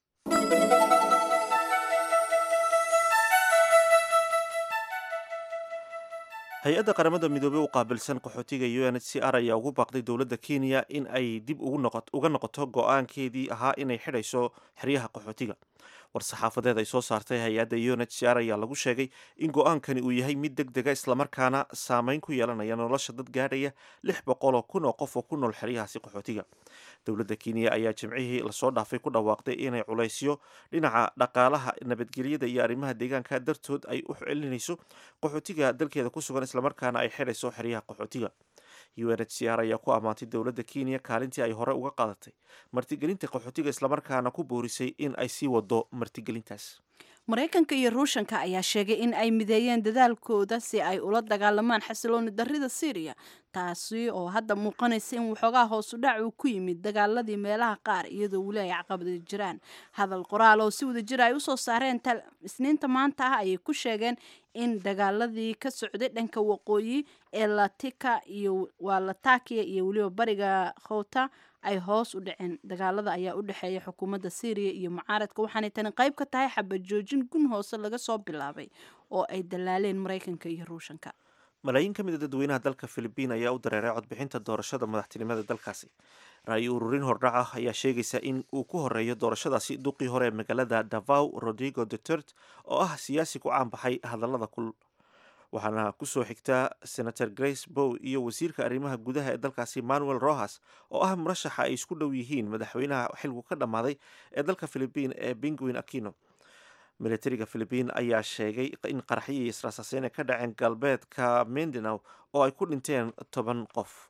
hay-adda qaramada midoobey u qaabilsan qaxootiga u n h c r ayaa ugu baaqday dowladda kenya in ay dib uga noqoto go-aankeedii ahaa inay xidhayso xeryaha qaxootiga war-saxaafadeed ay soo saartay hay-adda u n h c r ayaa lagu sheegay in go-aankani uu yahay mid deg dega islamarkaana saameyn ku yeelanaya nolosha dad gaadhaya lix boqol oo kun oo qof oo ku nool xeryahaasi qaxootiga dowladda kenya ayaa jimcihii lasoo dhaafay ku dhawaaqday inay culaysyo dhinaca dhaqaalaha nabadgelyada iyo arrimaha deegaanka dartood ay u celinayso qaxootiga dalkeeda ku sugan islamarkaana ay xidhayso xeryaha qaxootiga u n h c r ayaa ku ammaantay dowladda kenya kaalintii ay hore uga qaadatay martigelinta qaxootiga islamarkaana ku boorisay in ay sii wado martigelintaas maraykanka iyo ruushanka ayaa sheegay in ay mideeyeen dadaalkooda si ay ula dagaalamaan xasilooni darrida syriya taasi oo hadda muuqanaysa in waxoogaa hoosu dhac uu ku yimid dagaaladii meelaha qaar iyadoo weli ay caqabada jiraan hadal qoraal oo si wada jir ay usoo saareen isniinta maanta ah ayay ku sheegeen in dagaaladii ka socday dhanka waqooyi ee latika iyo waa latakia iyo weliba bariga khowta ay hoos u dhaceen dagaalada ayaa u dhexeeya xukuumadda syriya iyo mucaaradka waxaanay tani qayb ka tahay xabad joojin gun hoose laga soo bilaabay oo ay dalaaleen maraykanka iyo ruushanka malaayiin ka mid a dadweynaha dalka filibiin ayaa u dareeray codbixinta doorashada madaxtinimada dalkaasi ra-yi ururin hordhac ah ayaa sheegaysa in uu ku horeeyo doorashadaasi duqii hore ee magaalada davao rodrigo duterte oo ah siyaasi ku caan baxay hadallada kul waxaana kusoo xigtaa senator grace bow iyo wasiirka arrimaha gudaha ee dalkaasi manuel rojas oo ah murashaxa ay isku dhow yihiin madaxweynaha xilku ka dhammaaday ee dalka filibiin ee benguin aquino militariga filibiin ayaa sheegay in qaraxyii israasaaseyn ay ka dhaceen galbeedka mindanao oo ay ku dhinteen toban qof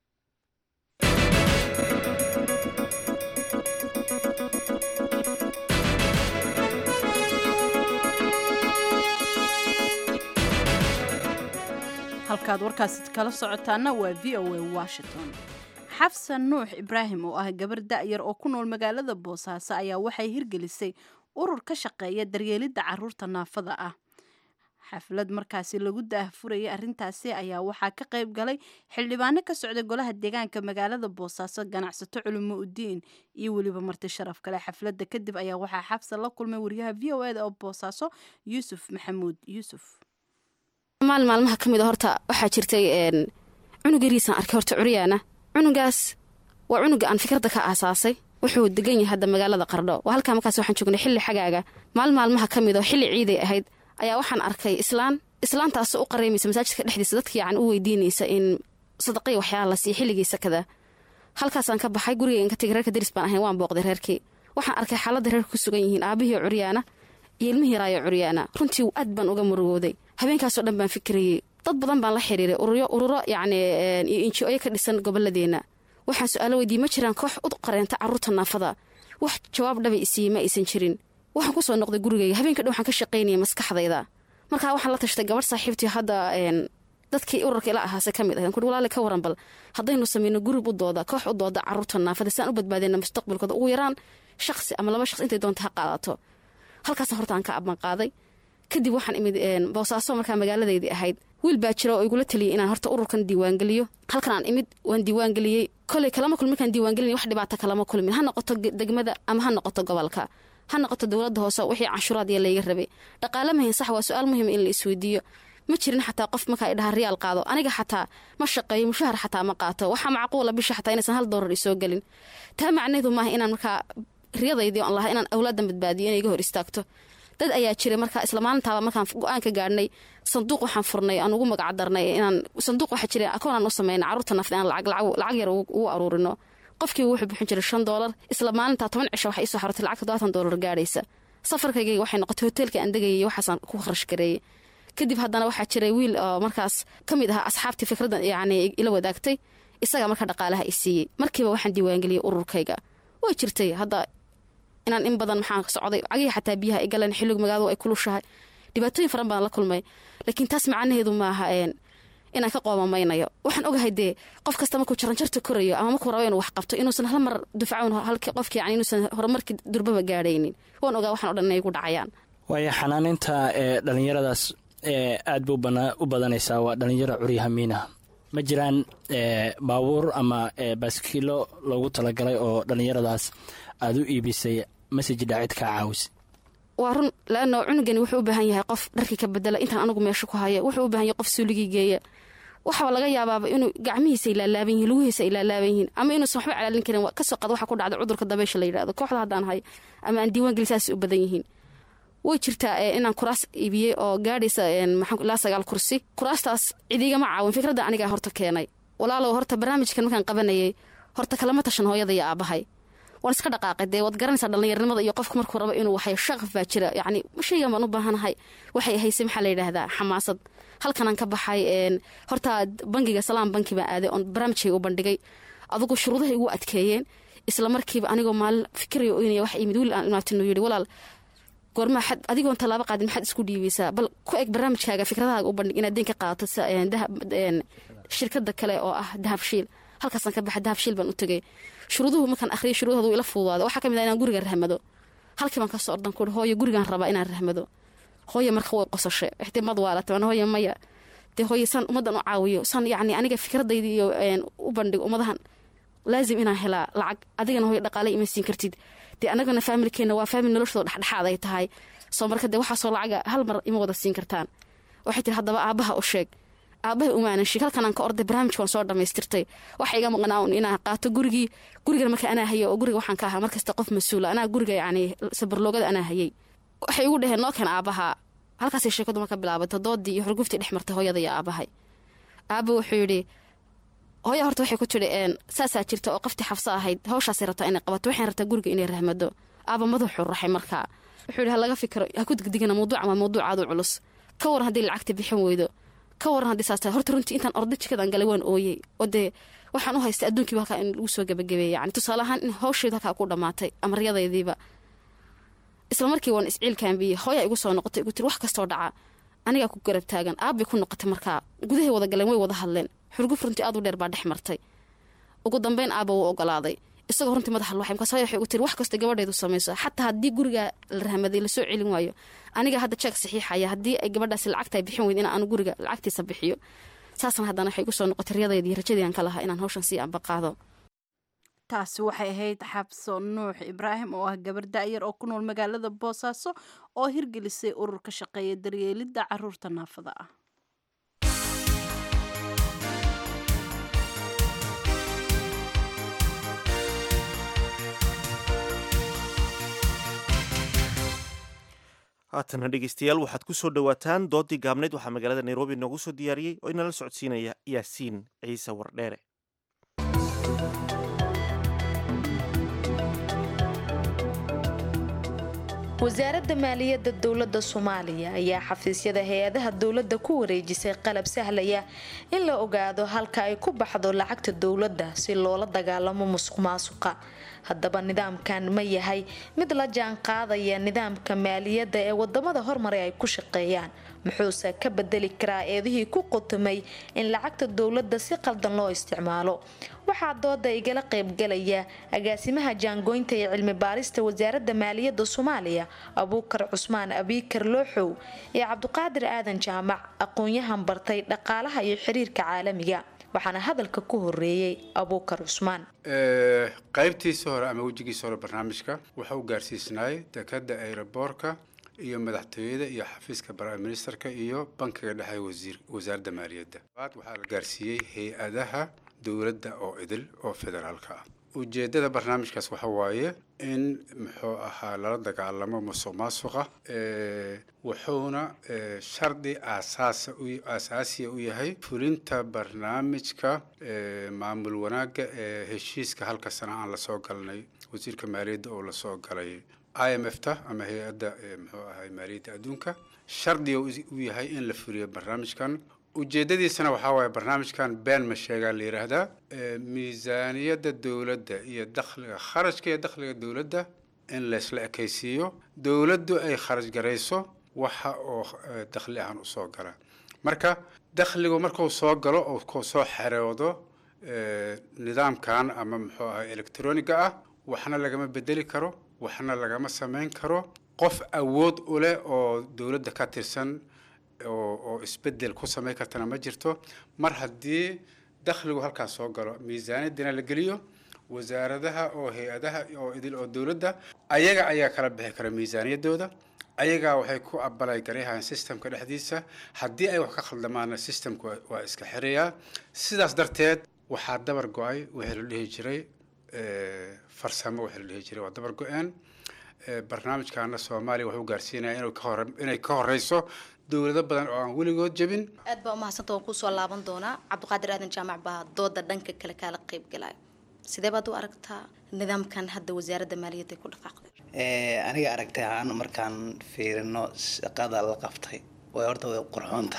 halkaad warkaasi kala socotaana waa v o a washington xafsan nuux ibraahim oo ah gabar da-yar oo ku nool magaalada boosaaso ayaa waxay hirgelisay urur ka shaqeeya daryeelidda caruurta naafada ah xaflad markaasi lagu daahfurayay arrintaasi ayaa waxaa ka qayb galay xildhibaano ka socda golaha deegaanka magaalada boosaaso ganacsato culimo udiin iyo weliba marti sharaf kale xafladda kadib ayaa waxaa xafsan la kulmay wariyaha v o eda oo boosaaso yuusuf maxamuud yuusuf maal maalmaha ka mid a horta waxaa jirtay cunug yariisaan arkay horta curyaana cunugaas waa cunuga aan fikradda ka aasaasay wuxuu degan yahay hadda magaalada Qardho waa halkaa markaas waxaan joognay xilli xagaaga maal maalmaha ka mid a xilli ciiday ahayd ayaa waxaan arkay islaan islaantaas u qareemaysa masaajidka dhexdiisa dadka yacan u weydiinaysa in sadaqay waxyaala la sii xilligiisa kada halkaasaan ka baxay guriga ka tagay reerka daris baan ahayn waan booqday reerkii waxaan arkay xaaladda reerka ku sugan yihiin aabihii curyaana iyo ilmihii raayo curyaana runtii aad baan uga murugooday habeenkaasoo dhan baan fikirayay dad badan baan la xiriiray ururo ururo yacni iyo injooyo ka dhisan gobolladeena waxaan su-aalo weydiiyey ma jiraan koox u qareenta carruurta naafada wax jawaab dhaba isiiyey ma aysan jirin waxaan ku soo noqday gurigayga habeenka dhan waxaan ka shaqaynayay maskaxdayda markaa waxaan la tashtay gabadh saaxiibtii hadda dadkii ururka ila ahaase ka mid ahayn kuri walaali ka waran bal haddaynu samayno gurub u dooda koox u dooda carruurta naafada saan u badbaadayna mustaqbalkooda ugu yaraan shaqsi ama laba shaqsi intay doonta ha qaadato halkaasaan horta aan ka aban qaaday kadib waxaan imid boosaaso markaa magaaladeydii ahayd wiil baa jira oo igula taliyay inaan horta ururkan diiwaangeliyo halkan aan imid waan diiwaangeliyey koley kalama kulmin markaan diiwaangelin wax dhibaata kalama kulmin ha noqoto degmada ama ha noqoto gobolka ha noqoto dowladda hoose wixii canshuuraad iyo layga rabay dhaqaale mahin sax waa su-aal muhiim in la isweydiiyo ma jirin xataa qof markaa idhaha riyaal qaado aniga xataa ma shaqeeyo mushahar xataa ma qaato waxaa macquula bisha xataa inaysan hal doolar isoo gelin taa macneedu maaha inaan markaa riyadaydii on lahaa inaan awlaadan badbaadiyo inay iga hor istaagto dad ayaa jiray markaa isla maalintaaba markaan go-aan ka gaadhnay sanduuq waxaan furnay aan ugu magac darnay inaan sanduuq waxaa jiray akoonaan u sameynay carruurta nafta inaan lacag lacag yar ugu aruurino qofkii wuxuu bixin jiray shan doolar isla maalintaa toban cisho waxay isoo xarotay lacag toddobaatan doolar gaadhaysa safarkaygay waxay noqotay hoteelka aan degayay waxaasaan ku kharash gareeyey kadib haddana waxaa jiray wiil oo markaas ka mid ahaa asxaabtii fikradda yacni ila wadaagtay isaga marka dhaqaalaha i siiyey markiiba waxaan diiwaangeliyey ururkayga way jirtay hadda inaan in badan maxaan socday cagihii xataa biyaha ay galeen xillig magaaladu ay kulushahay dhibaatooyin faran badan la kulmay laakiin taas macnaheedu maaha inaan ka qoomamaynayo waxaan ogahay dee qof kasta markuu jaranjarta korayo ama markuu rabo inuu wax qabto inuusan hal mar dufcawn halkii qofkii yani inuusan horumarkii durbaba gaadhaynin waan ogaa waxaan o dhan inay gu dhacayaan waayo xanaaninta ee dhallinyaradaas aad bay u badanaysaa waa dhallinyaro curyahamiina ma jiraan baabuur ama baaskiilo loogu talagalay oo dhallinyaradaas aad u iibisay masaj dhaacid kaa caawis waa run laano cunugani wuxuu u baahan yahay qof dharkii ka bedela intaan anugu meesha ku haya wuxuu u baahan yahay qof suuligii geeya waxaa laga yaabaaba inuu gacmihiisa ay laalaaban yihiin lugihiisa ay laalaaban yihiin ama inuusan waxba calaalin karin kasoo qada waxa ku dhacda cudurka dabeysha la yidhahdo kooxda haddaan hay ama aan diiwaangeli saas u badan yihiin way jirtaa inaan kuraas iibiyey oo gaadhaysa ilaa sagaal kursi kuraastaas cidiigama caawin fikradda anigaa horta keenay walaalow horta barnaamijkan markaan qabanayay horta kalama tashan hooyada iyo aabahay waan iska dhaqaaqay dee waad garanaysaa dhallinyarnimada iyo qofka markuu rabo inuu waxay shaqaf baa jira yacni shaygan baan u baahanahay waxay haysay maxaa la yidhaahdaa xamaasad halkanaan ka baxay horta bangiga salaam banki baan aaday oon barnaamijkay u bandhigay adugu shuruudahay igu adkeeyeen isla markiiba anigoo maalin fikirayo oynaya wax imid wiil aan imaabtinu yidhi walaal goormaa xad adigoon tallaabo qaadin maxaad isku dhiibaysaa bal ku eg barnaamijkaaga fikradahaaga u bandhig inaad deen ka qaadato shirkada kale oo ah dahabshiil halkaasaan ka baxay dahabshiil baan u tegay shuruuduhu markaan akhriyay shuruudahooda ila fududaada waxaa ka mid ah inaan guriga rahmado halkii baan kasoo ordan kuhi hooyo gurigaan rabaa inaan rahmado hooyo marka way qosashay ixtimaad waalatan hooyo maya dee hooyo saan ummaddan u caawiyo saan yacni aniga fikradayda iyo u bandhigo ummadahan laazim inaan helaa lacag adigana hooyo dhaqaale ima siin kartid dee anagana faamilkeena waa faamil noloshooda dhexdhexaad ay tahay soo marka dee waxaasoo lacaga hal mar ima wada siin kartaan waxay tiri haddaba aabbaha u sheeg aabbahay umaanan sheeg halkanaan ka orday barnaamijkaan soo dhammaystirtay waxa iga maqnaa un inaan qaato gurigii gurigana marka anaa hayo oo guriga waxaan ka ahaa markasta qof mas-uula anaa guriga yacni sabarloogada anaa hayay waxay igu dhaheen noo keen aabbaha halkaasay sheekadu marka bilaabatay doodii iyo xurguftii dhex martay hooyada iyo aabbahay aabba wuxuu yidhi hooya horta waxay ku tidhi saasaa jirta oo qoftii xafso ahayd hawshaasay rabtaa inay qabato waxaan rabtaa guriga inay rahmado aabba madaxuu raxay markaa wuxuu yidhi ha laga fikiro ha ku degdegina mawduucan waa mawduucaadu culus ka waran haddii lacagta bixin weydo ka waran haddii saas tahay horta runtii intaan orda jikadan galay waan ooyey oo dee waxaan u haystay adduunkiiba halkaa in lagu soo gabagabeeyay yani tusaale ahaan in hawsheedu halkaa ku dhammaatay amaryadaydiiba isla markii waan isciilkaanbiyey hooyaa igu soo noqotay igu tiri wax kastoo dhaca anigaa ku garab taagan aabbay ku noqotay markaa gudahay wada galeen way wada hadleen xurguf runtii aad u dheer baa dhex martay ugu dambeyn aabba wuu ogolaaday isagoo runtii madaxa luuxay markaas hooya waxay ugu tiri wax kasta gabadheedu samayso xataa haddii guriga la rahmaday lasoo celin waayo aniga hadda jeeg saxiixaya haddii ay gabadhaasi lacagta ay bixin weyd in aan guriga lacagtiisa bixiyo saasna haddana waxay igu soo noqotay riyadeedii rajadii aan ka lahaa inaan hawshan sii ambaqaado taasi waxay ahayd xabso nuux ibraahim oo ah gabar da'yar oo ku nool magaalada boosaaso oo hirgelisay urur ka shaqeeya daryeelidda caruurta naafada ah haatana dhegeystayaal waxaad ku soo dhowaataan doodii gaabneyd waxaa magaalada nairobi noogu soo diyaariyey oo inala socodsiinaya yaasiin ciise wardheere. wasaaradda maaliyadda dowladda soomaaliya ayaa xafiisyada hay-adaha dowladda ku wareejisay qalab sahlaya in la ogaado halka ay ku baxdo lacagta dowladda si loola dagaalamo musuq maasuqa. haddaba nidaamkan ma yahay mid la jaan qaadaya nidaamka maaliyadda ee wadamada hormaray ay ku shaqeeyaan? muxuuse ka bedeli karaa eedihii ku qotomay in lacagta dowladda si qaldan loo isticmaalo? waxaa dooda igala qaybgalaya agaasimaha jaangoynta ee cilmi baarista wasaaradda maaliyadda soomaaliya abuukar cusmaan abiikar looxow iyo cabdiqaadir aadan jaamac, aqoon-yahan bartay dhaqaalaha iyo xiriirka caalamiga. waxaana hadalka ku horeeyey abuukar cusmaan. qaybtiisa hore ama wejigiisa hore barnaamijka waxa uu gaarsiisnaay dekada aeroboorka iyo madaxtooyada iyo xafiiska prime ministerka iyo bankiga dhexe wasiir wasaaradda maaliyadda. waxaa la gaarsiiyey hay-adaha dowladda oo idil oo federaalka ah. ujeedada barnaamijkaas waxa waaye in muxuu ahaa lala dagaalamo musuq maasuqa, wuxuuna shardi aasaasa aasaasiya u yahay fulinta barnaamijka maamul wanaagga ee heshiiska halka sana aan lasoo galnay wasiirka maaliyadda oo lasoo galay I M F ta ama hay-adda muxuu ahay maaliyadda adduunka. shardiga u yahay in la fuliyo barnaamijkan. ujeedadiisana waxaa waaye barnaamijkan been ma sheegaa la yidhaahdaa miisaaniyadda dowladda iyo dakhliga kharashka iyo dakhliga dowladda in laysla ekaysiiyo, dowladdu ay kharash garayso waxa oo dakhli ahaan usoo gala. marka dakhligu markuu soo galo oo ku soo xeroodo nidaamkan ama muxuu ahay electroniga ah, waxna lagama bedeli karo, waxna lagama samayn karo. qof awood u leh oo dowladda ka tirsan oo isbedel ku samayn kartana ma jirto. mar haddii dakhligu halkaas soo galo, miisaaniyadina la geliyo, wasaaradaha oo hay-adaha oo idil oo dowladda ayaga ayaa kala bixi kara miisaaniyaddooda, ayagaa waxay ku abalay garayhaan systemka dhexdiisa. haddii ay wax ka khaldamaana systemku waa iska xirayaa. sidaas darteed waxaa dabar go-ay wixii la dhihi jiray farsamo wixii la dhihi jiray waa dabar go-een. barnaamijkaana soomaaliya wuxuu gaarsiinaya inuu ka hore inay ka horeyso dowlado badan oo aan weligood jabin. aad baa umahadsanta waan kusoo laaban doonaa. cabdiqaadir aadan jaamac baa dooda dhanka kale kaala qayb galaya. sidee baad u aragtaa nidaamkan hadda wasaaradda maaliyadda ku dhaqaaqday? aniga aragtay ahaan markaan fiirino shaqada la qabtay way horta way qurxoonta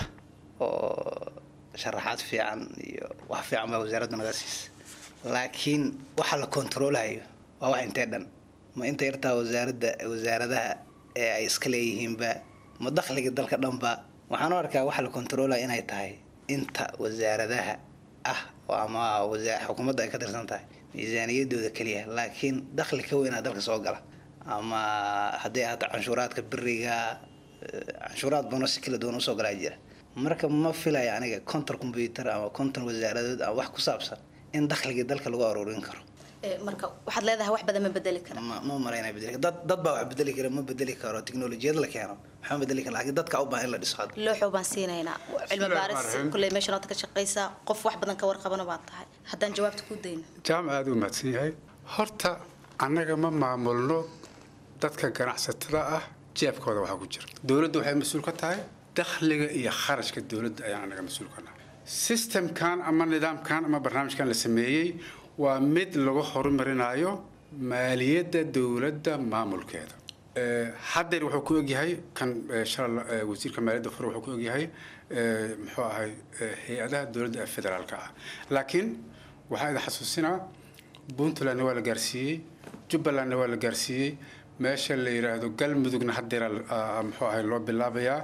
oo sharaxaad fiican iyo wax fiican baa wasaaradda naga siisay, laakiin waxa la kontroolayo waa wax intee dhan ma inta yartaa wasaaradda wasaaradaha ee ay iska leeyihiinba ma dakhliga dalka dhanba. waxaan u arkaa waxa la kontroolaya inay tahay inta wasaaradaha ah oo ama xukuumadda ay ka tirsan tahay miisaaniyadooda keliya, laakiin dakhli ka weynaa dalka soo gala ama haddii ahaato canshuuraadka beriga canshuuraad badan si kala duwan usoo galaa jira. marka ma filaya aniga konton combyuter ama konton wasaaradood ama wax ku saabsan in dakhligii dalka lagu aruurin karo. marka waxaad leedahay wax badan ma bedeli kara? ma maraynaa bedeli dad dad baa wax bedeli kara ma bedeli karo teknolojiyad la keeno waxaa bedeli kara, laakiin dadka u baahan in la dhiso. looxow baan siinaynaa cilmi baaris kulley meesha noota ka shaqaysa qof wax badan ka warqabana baad tahay. haddaan jawaabta ku dayno. jaamac aad u mahadsan yahay. horta annaga ma maamulno dadka ganacsatada ah jeebkooda waxaa ku jira. dowladdu waxay mas-uul ka tahay dakhliga iyo kharashka dowladda ayaan annaga mas-uul ka nahay. systemkan ama nidaamkan ama barnaamijkan la sameeyey waa mid lagu horumarinayo maaliyadda dowladda maamulkeeda. haddeer wuxuu ku ogyahay kan shalal wasiirka maaliyadda fur wuxuu ku ogyahay muxuu ahay hay-adaha dowladda ee federaalka ah. laakiin waxaa idin xasuusinaa puntlandna waa la gaarsiiyey, jubbalandna waa la gaarsiiyey, meesha la yidhaahdo galmudugna haddeera muxuu ahay loo bilaabayaa.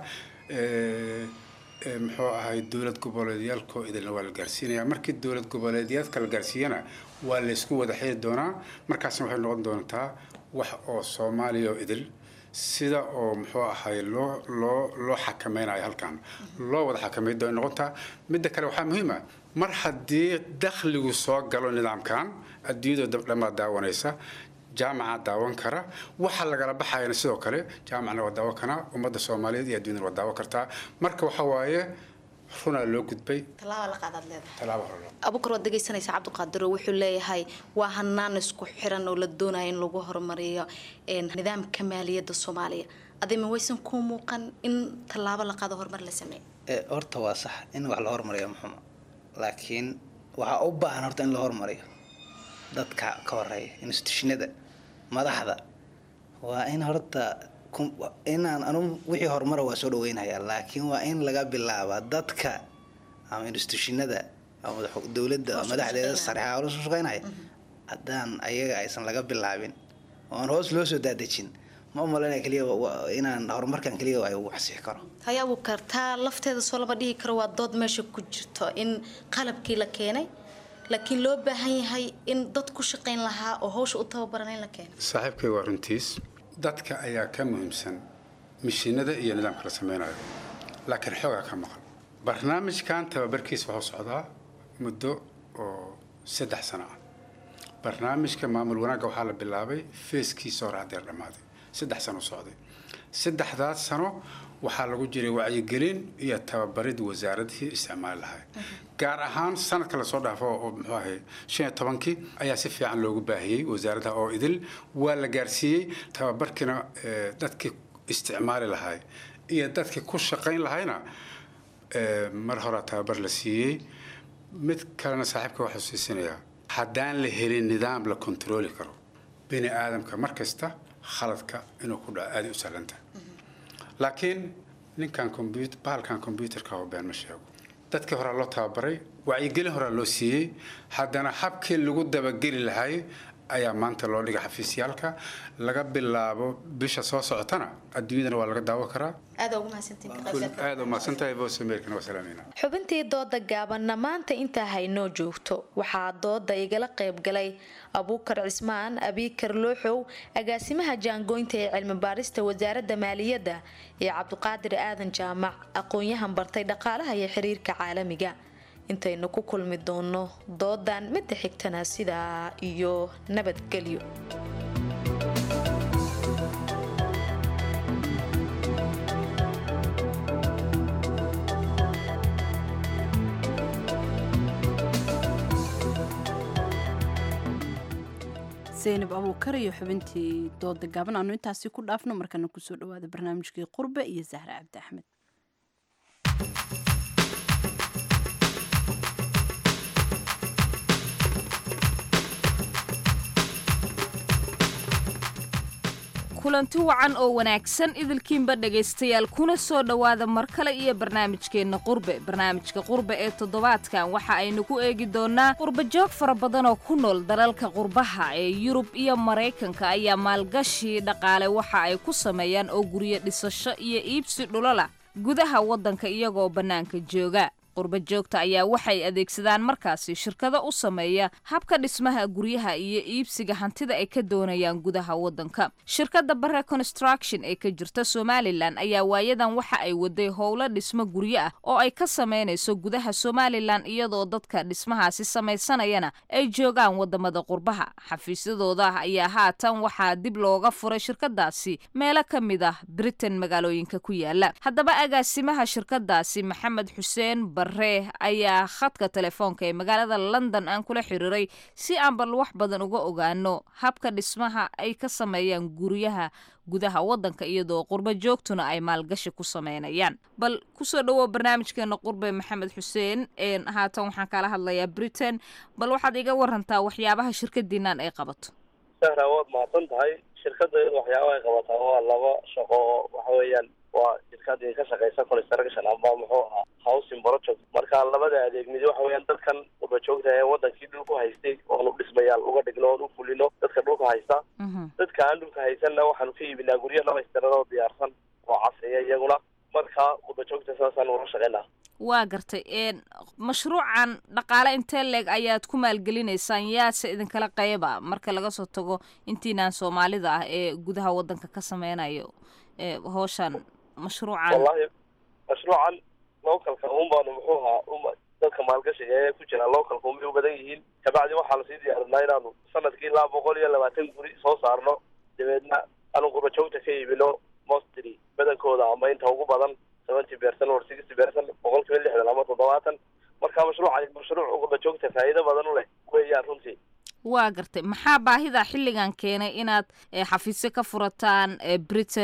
muxuu ahay dowlad goboleedyaalkoo idilna waa la gaarsiinayaa. markii dowlad goboleedyaadka la gaarsiiyana waa la isku wada xiri doonaa. markaasna waxay noqon doontaa wax oo soomaaliya oo idil sida oo muxuu ahay loo loo loo xakameynayo halkan loo wada xakameyn doona noqontaa. midda kale waxaa muhiim ah mar haddii dakhligu soo galo nidaamkan adduunyada dhammaa daawanaysa, jaamaca daawan kara, waxa lagala baxayana sidoo kale jaamacna waa daawan karaa, ummadda soomaaliyeed iyo adduunyada waa daawan kartaa. marka waxa waaye runaa loo gudbay. talaaba la qaadaad leedahay. talaaba hore. abuukar waad dhegaysanaysaa cabdiqaadir wuxuu leeyahay waa hanaan isku xiran oo la doonayo in lagu horumariyo nidaamka maaliyadda Soomaaliya. adima waysan ku muuqan in tallaabo la qaado horumar la sameeyo horta waa sax in wax la horumariyo muxuma laakiin waxaa u baahan horta in la horumariyo dadka ka horeeya institutionada madaxda waa in horta inaan anu wixii horumara waa soo dhaweynayaa laakiin waa in laga bilaaba dadka ama institutionada ama dowladda madaxdeeda sare ha ula soo shaqeynaya haddaan ayaga aysan laga bilaabin oo aan hoos loo soo daadejin ma umaleynaya keliya inaan horumarkan keliya ay ugu xasii karo hayaabu kartaa lafteeda soo laba dhihi karo waa dood meesha ku jirto in qalabkii la keenay laakiin loo baahan yahay in dad ku shaqeyn lahaa oo hawsha u tababaran in la keeno saaxiibkay waa runtiis dadka ayaa ka muhiimsan mishiinada iyo nidaamka la sameynayo laakiin xoogaa ka maqan barnaamijkan tababarkiisa wuxuu socdaa muddo oo saddex sano ah barnaamijka maamul wanaagga waxaa la bilaabay feeskiisa hore hadeer dhammaaday saddex sano socday saddexdaas sano waxaa lagu jiray wacyigelin iyo tababarid wasaaradihii isticmaali lahay gaar ahaan sanadka lasoo dhaafo oo muxuu ahay shan iyo tobankii ayaa si fiican loogu baahiyey wasaaradda oo idil waa la gaarsiiyey tababarkiina dadkii isticmaali lahay iyo dadkii ku shaqayn lahayna mar hore tababar la siiyey mid kalena saaxiibka waxuu siisinayaa haddaan la helin nidaam la kontrooli karo bini aadamka mar kasta khaladka inuu ku dhaco aaday u sahlantahay laakiin ninkan computer bahalkan computerka oo been ma sheego dadkii hore loo tababaray wacyigelin hore loo siiyey haddana habkii lagu dabageli lahay ayaa maanta loo dhigay xafiisyaalka laga bilaabo bisha soo socotana adduunyadana waa laga daawo karaa aad ugu mahadsantahay aad ugu mahadsantahay Voice America waa salaamayna xubintii dooda gaabanna maanta inta haynoo joogto waxaa dooda igala qayb galay Abuukar Cismaan Abiikar Looxow agaasimaha jaangoynta ee cilmi baarista wasaaradda maaliyadda iyo Cabduqaadir Aadan Jaamac aqoon-yahan bartay dhaqaalaha iyo xiriirka caalamiga intaynu ku kulmi doono doodan mid xigtana sida iyo nabadgelyo Zainab Abuukar iyo xubintii dooda gaaban aanu intaasi ku dhaafno markana ku soo dhawaada barnaamijkii Qurbe iyo Zahra Cabdi Axmed kulanti wacan oo wanaagsan idilkiinba dhagaystayaal kuna soo dhowaada mar kale iyo barnaamijkeenna qurbe barnaamijka qurbe ee toddobaadkan waxa aynu ku eegi doonaa qurba joog fara badan oo ku nool dalalka qurbaha ee yurub iyo maraykanka ayaa maalgashi dhaqaale waxa ay ku sameeyaan oo guryo dhisasho iyo iibsi dhulala gudaha waddanka iyagoo bannaanka jooga qurba joogta ayaa waxay adeegsadaan markaasi shirkado u sameeya habka dhismaha guryaha iyo iibsiga hantida ay ka doonayaan gudaha waddanka shirkadda Bare Construction ee ka jirta Somaliland ayaa waayadan waxa ay waday howlo dhismo guryo ah oo ay ka sameynayso gudaha Somaliland iyadoo dadka dhismahaasi sameysanayana ay joogaan wadamada qurbaha xafiisyadooda ayaa haatan waxaa dib looga furay shirkadaasi meelo ka mid ah Britain magaalooyinka ku yaala haddaba agaasimaha shirkadaasi Maxamed Xuseen Bare ayaa khadka telefoonka ee magaalada London aan kula xiriiray si aan bal wax badan uga ogaano habka dhismaha ay ka sameeyaan guryaha gudaha waddanka iyadoo qurba joogtuna ay maalgashi ku sameynayaan bal kusoo dhawow barnaamijkeena qurbe Maxamed Xuseen een haatan waxaan kala hadlayaa Britain bal waxaad iga warantaa waxyaabaha shirkadiinaan ay qabato sahra waad mahadsan tahay shirkadda waxyaabaha ay qabataa waa laba shaqo waxa weeyaan waa shirkadda ka shaqeysa construction ama muxuu ahaa housing project marka labada adeeg mid waxa weeyaan dadkan qurba joogta ee wadankii dhulku haystay oo dhismayaal uga dhigno oo fulino dadka dhulka haysta dadka aan dhulka haysanna waxaan ka iibinaa guryo dhamaystiran oo diyaarsan oo casriya iyaguna marka qurba joogta saasaan ula shaqeynaa waa gartay een mashruucan dhaqaale intee leeg ayaad ku maalgelinaysaan yaase idinkala qayba marka laga soo tago intiinaan Soomaalida ah ee gudaha waddanka ka sameynayo ee hawshan mashruucan wallahi mashruucan localka uun baan muxuu ahaa dadka maalgashiga ee ku jira localka uun u badan yihiin kabacdi waxaa la sii diyaarinaa inaanu sanadkii laba boqol iyo labaatan guri soo saarno dabeedna aanu qurba joogta ka iibino mostly badankooda ama inta ugu badan seventy percent or sixty percent boqolkiiba lixdan ama toddobaatan marka mashruucan mashruuc qurba joogta faa'iido badan u leh weeyaan runtii waa gartay maxaa baahida xilligan keenay inaad xafiisyo ka furataan Britain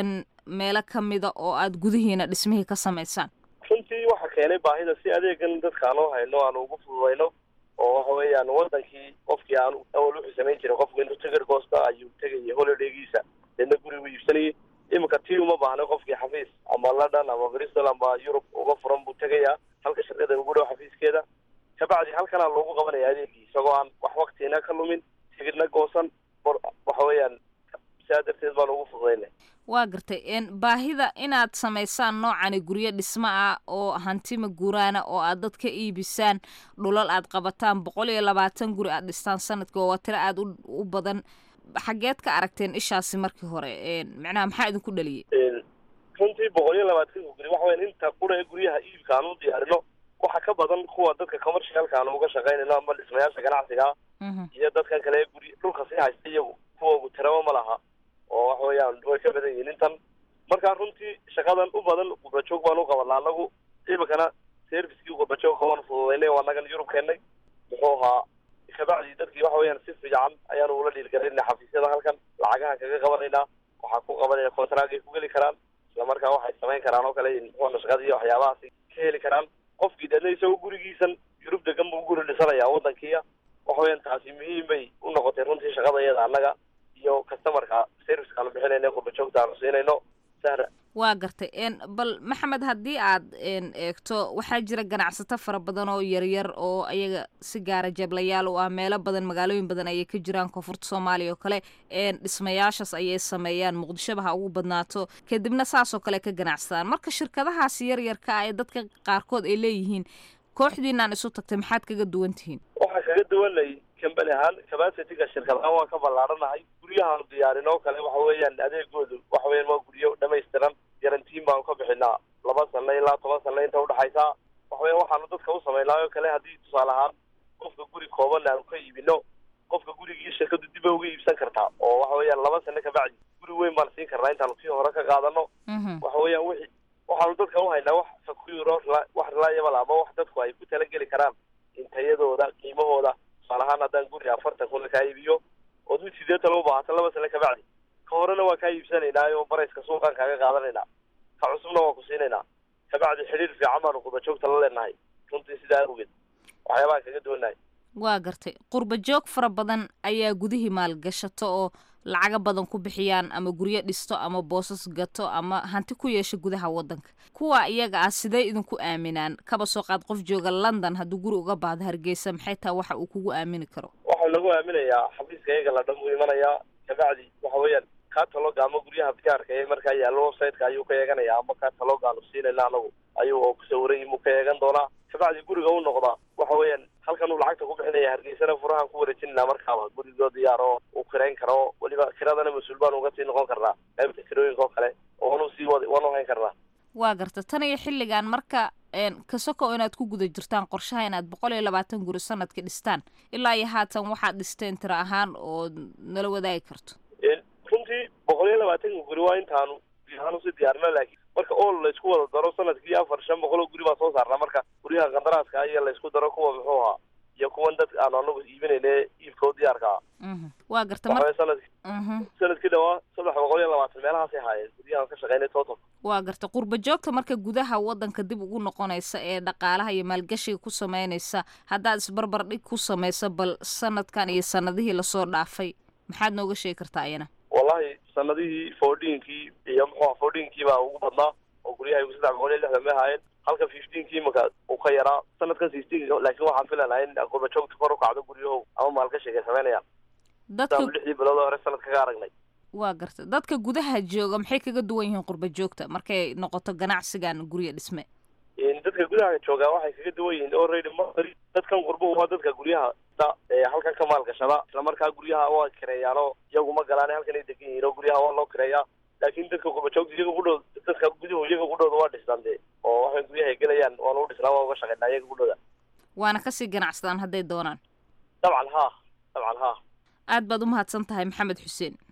meelo ka mida oo aad gudihiina dhismihii ka samaysaan? runtii waxa keenay baahida si adeegan dadka aan u hayno aan ugu fududayno oo waxa weeyaan wadankii qofkii aan awal wuxuu samayn jiray qofku intuu ticket goosta ayuu tegayay holidaygiisa deedna gurigu iibsanayay. iminka tii uma baahna qofkii xafiis ama London ama Bristol ama Europe uga furan buu tegayaa halka shirkada ugu dhow xafiiskeeda kabacdi halkana loogu qabanaya adeegii isagoo aan wax waqtina ka lumin tigidhna goosan waxa weeyaan saadarteed baan ugu fududaynay. waa gartay een baahida inaad samaysaan noocani guryo dhismo ah oo hantima guuraana oo aad dadka iibisaan dhulal aad qabataan boqol iyo labaatan guri aad dhistaan sanadkii waa tiro aad u badan xageed ka aragteen ishaasi markii hore een macnaha maxaa idinku dhaliyay? runtii boqol iyo labaatan guri waxa weyn inta qura guryaha iibka aan u diyaarino waxa ka badan kuwa dadka commercialka aan uga shaqaynayno ama dhismayaasha ganacsiga iyo dadkan kale guri dhulka si haysta iyagu kuwa ugu tiraba ma laha oo waxa weeyaan way ka badan yihiin intan marka runtii shaqadan u badan qurbajoog baan u qabanaa anagu iibkana servicekii qurbajoog qaban fududaynay waa nagan Yurub keenay muxuu ahaa kabacdi dadkii waxa weeyaan si fiican ayaan ula dhiilgaraynaa xafiisyada halkan lacagaha kaga qabanaynaa waxaa ku qabanaya kontraagay ku geli karaan isla markaa waxay samayn karaan oo kale muxuu shaqada iyo waxyaabahaasi ka heli karaan qofkii dhanay isagoo gurigiisan Yurub degan buu guri dhisanayaa wadankiya waxa weeyaan taasi muhiim bay u noqotay runtii shaqada iyada annaga iyo customerka service kala bixinayna qurbajoogta aan siinayno sahra. waa gartay een bal maxamed haddii aad een eegto waxaa jira ganacsato fara badan oo yaryar oo ayaga si gaara jablayaal u ah meelo badan magaalooyin badan ayay ka jiraan koonfurta Soomaaliya oo kale een dhismayaashaas ayay sameeyaan Muqdisho ha ugu badnaato kadibna saas oo kale ka ganacsadaan marka shirkadahaas yaryarka ah ee dadka qaarkood ay leeyihiin kooxdiinaan isu tagtay maxaad kaga duwan tihiin? waxaa kaga duwanay kambani ahaan capacity-ga shirkadaha waan ka ballaaranahay guryahaan diyaarinoo kale waxa weeyaan adeegoodu waxa weeyaan waa guryo dhamaystiran garantiin baan ka bixinaa laba sano ilaa toban sano inta udhaxaysa waxa weeyaan waxaanu dadka u samaynaayo kale haddii tusaale ahaan qofka guri kooban aanu ka iibino qofka gurigii shirkadu dib uga iibsan kartaa oo waxa weeyaan laba sano kabacdi guri weyn baan siin karnaa intaanu kii hore ka qaadano waxa weeyaan wixii waxaanu dadka u haynaa wax secure wax reliable ama wax dadku ay ku talageli karaan intayadooda qiimahooda salahan haddaan guri afartan kun ka iibiyo oo mid sideetan u baahato laba sano kabacdi ka horena waa ka iibsanaynaa oo barayska suuqan kaga qaadanaynaa ka cusubna waa ku siinaynaa kabacdi xiriir fiican baanu qurbajoogta la leenahay runtii sidaa awgeed waxyaabaha kaga duwanahay. waa gartay qurbajoog fara badan ayaa gudihii maalgashato oo lacaga badan ku bixiyaan ama guryo dhisto ama boosas gato ama hanti ku yeesho gudaha wadanka kuwa iyaga ah sidee idinku aaminaan kaba soo qaad qof jooga London hadduu guri uga baahdo Hargeysa maxay taa waxa uu kugu aamini karo? waxaa lagu aaminayaa xafiiska iyaga la dhamu imanayaa kabacdi waxa weeyaan catalog ama guryaha diyaarka ee markaa yaallo website-ka ayuu ka eeganayaa ama catalog aanu siinayna anagu ayuu oo ku sawiray inuu ka eegan doonaa kabacdi guriga u noqdaa waxa weeyaan halkan uu lacagta ku bixinaya Hargeysana furahan ku wareejinayna markaaba gurigoo diyaar oo uu kireyn karo waliba kiradana mas'uul baan uga sii noqon karnaa qaybta kirooyinka oo kale oo anu sii wadi waan hayn karnaa. waa garta tan iyo xilligan marka een kasoko inaad ku guda jirtaan qorshaha inaad boqol iyo labaatan guri sanadka dhistaan ilaa iyo haatan waxaad dhisteen tiro ahaan oo nala wadaagi karto? runtii boqol iyo labaatan guri waa intaanu aanu si diyaarna laakiin marka oo la isku wada daro sanadkii afar shan boqol oo guri baa soo saarnaa marka guryaha qandaraaska ayaa la isku daro kuwa muxuu ahaa iyo kuwan dad aan anagu iibinayne iibkoo diyaarka ah. waa garta marka sanadkii sanadkii dhawaa saddex boqol iyo labaatan meelahaasay haayeen guryahaan ka shaqaynay total. waa garta qurbajoogta marka gudaha wadanka dib ugu noqonaysa ee dhaqaalaha iyo maalgashiga ku samaynaysa haddaad isbarbar dhig ku samayso bal sanadkan iyo sanadihii lasoo dhaafay maxaad nooga sheegi kartaa ayana? wallahi sanadihii fourteenkii iyo muxuu fourteenkii baa ugu badnaa oo guryaha saddex boqol iyo lixdan may haayeen halka fifteenkii marka uu ka yaraa sanadkan sixteen laakiin waxaan filanaa in qurbajoogta kor u kacdo guryahow ama maalgashiga ay samaynayaan dadka lixdii bilood hore sanadka ka aragnay. waa garta dadka gudaha jooga maxay kaga duwan yihiin qurbajoogta markay noqoto ganacsigan guryo dhisme? dadka gudaha jooga waxay kaga duwan yihiin already mari dadkan qurbo waa dadka guryaha ee halkan ka maalgashada isla markaa guryaha waa kireeyaanoo iyagu ma galaan halkan ay degan yihiin oo guryaha waa loo kireeyaa laakiin dadka qurbajoogta iyaga gudhood dadka guduhu iyaga gudhooda waa dhistaan dee oo waxay guryaha gelayaan waa lagu dhisnaa waa uga shaqaynaa iyaga gudhooda waana kasii ganacsadaan hadday doonaan. dabcan haa dabcan haa aad baad u mahadsan tahay maxamed xuseen. shukran.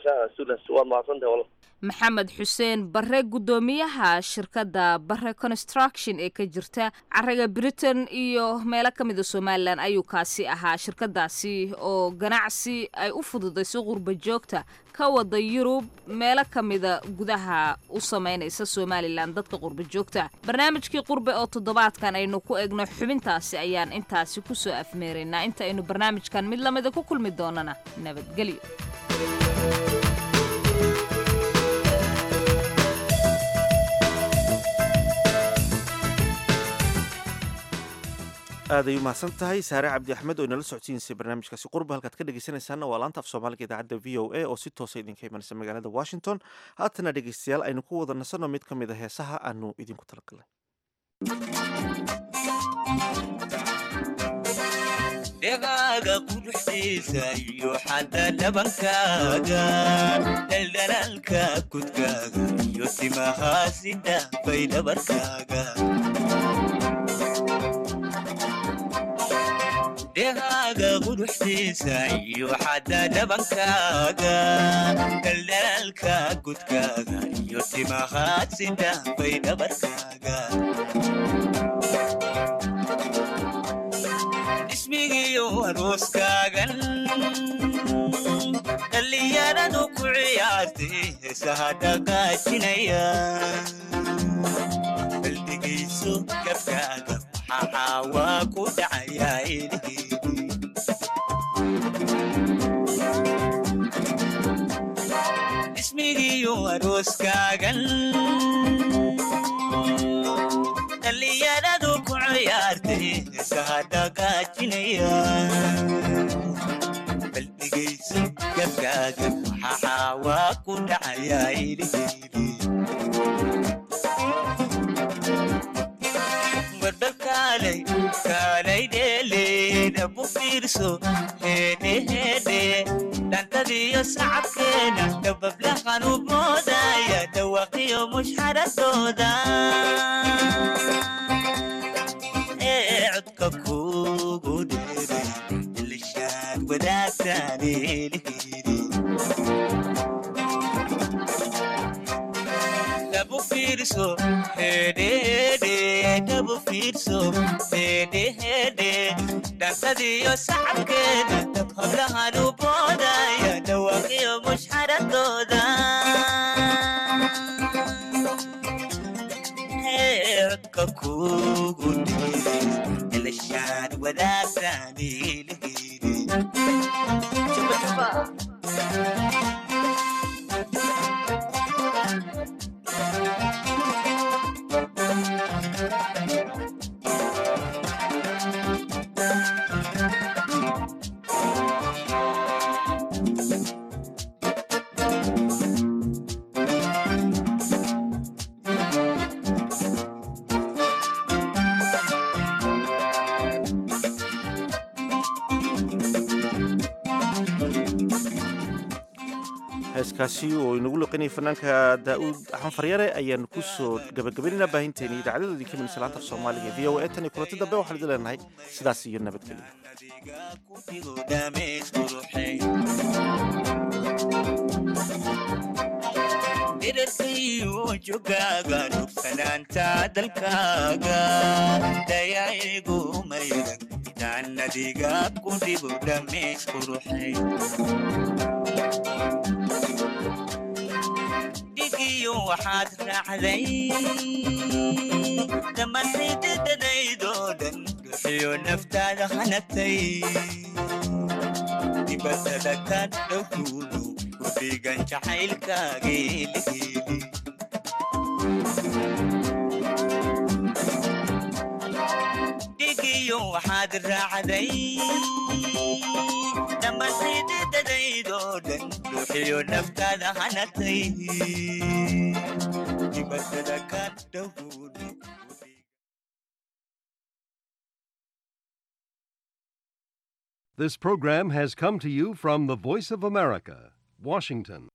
as soon as waad mahadsantahay walaal maxamed xuseen bare guddoomiyaha shirkadda bare construction ee ka jirta caraga britain iyo meelo ka mid a somalilan ayuu kaasi ahaa shirkadaasi oo ganacsi ay u fududayso qurba joogta ka wada yurub meelo ka mida gudaha u samaynaysa somalilan dadka qurba joogta barnaamijkii qurbe oo toddobaadkan aynu ku egno xubintaasi ayaan intaasi ku soo afmeeraynaa inta aynu barnaamijkan mid lamida ku kulmi doonana nabadgelyo aad ay u mahadsan tahay saare cabdi axmed oo inala socodsiinsay barnaamijkaasi qurba halkaad ka dhegeysanaysaana waa laanta af soomaaliga idaacadda v o a oo si toosa idinka imanaysa magaalada washington haatana dhegeystayaal aynu ku wada nasanno mid ka mid a heesaha aanu idinku talagalnay dhegaaga quruxdiisa iyo xadda dhabankaaga dhaldhalaalka kudkaaga iyo timahaasi dhaafay dhabarkaaga dhegaaga quruxdiisa iyo xadda dhabankaaga dhaldhalaalka kudkaaga iyo timahaasi dhaafay dhabarkaaga ismigiyo arooskaagan dhallinyaradu ku ciyaartay heesaha dhaqaajinaya baldhigayso gabkaaga waxaa waa ku dhacayaa ilhiidi ismigiyo arooskaagan dhallinyaradu ku ciyaartay heesaha dhaqaajinaya baldhigayso gabkaaga waxaa waa ku dhacayaa ilhiidi wardalkaalay kaalay dheeleeda bu fiirso heedhe heedhe dhantadiyo sacabkeena dhabablaqan u moodaya dhawaqiyo mushxaradooda ee codka kugu dheeray ilishaad wadaagtaan eelihiri dhabu fiirso heedhe heedhe dhabu fiirso heedhe heedhe dhantadiyo sacabkeeda dab hablahan u boodaya dhawaqiyo mushxaradooda codka kugu dheeray ilishaad wadaagtaan eelihiri heeskaasi oo inagu liqinaya fanaanka daa'uud axmed faryare ayaanu ku soo gabagabaynaynaa baahinteeni idaacadadoodii ka minaysa laanta af soomaaliga v o a tan iyo kulanti dambe waxaan idin leenahay sidaas iyo nabadgelyo dirarkayo jogaaga dhugsanaanta dalkaaga dayaigu mayran daannadiga ku dhibo dhamays quruxay dhigiyo waxaad raacday dhammaantaydadadaydoo dhan dhuxiyo naftaada hanagtay dibaddada ka dhowkuulo ku dhigan jacaylkaageeliheli dhigiyo waxaad raacday dhammaantaydadadaydoo dhan dhuxiyo naftaada hanagtay dibaddada ka dhowkuulo This program has come to you from the Voice of America, Washington.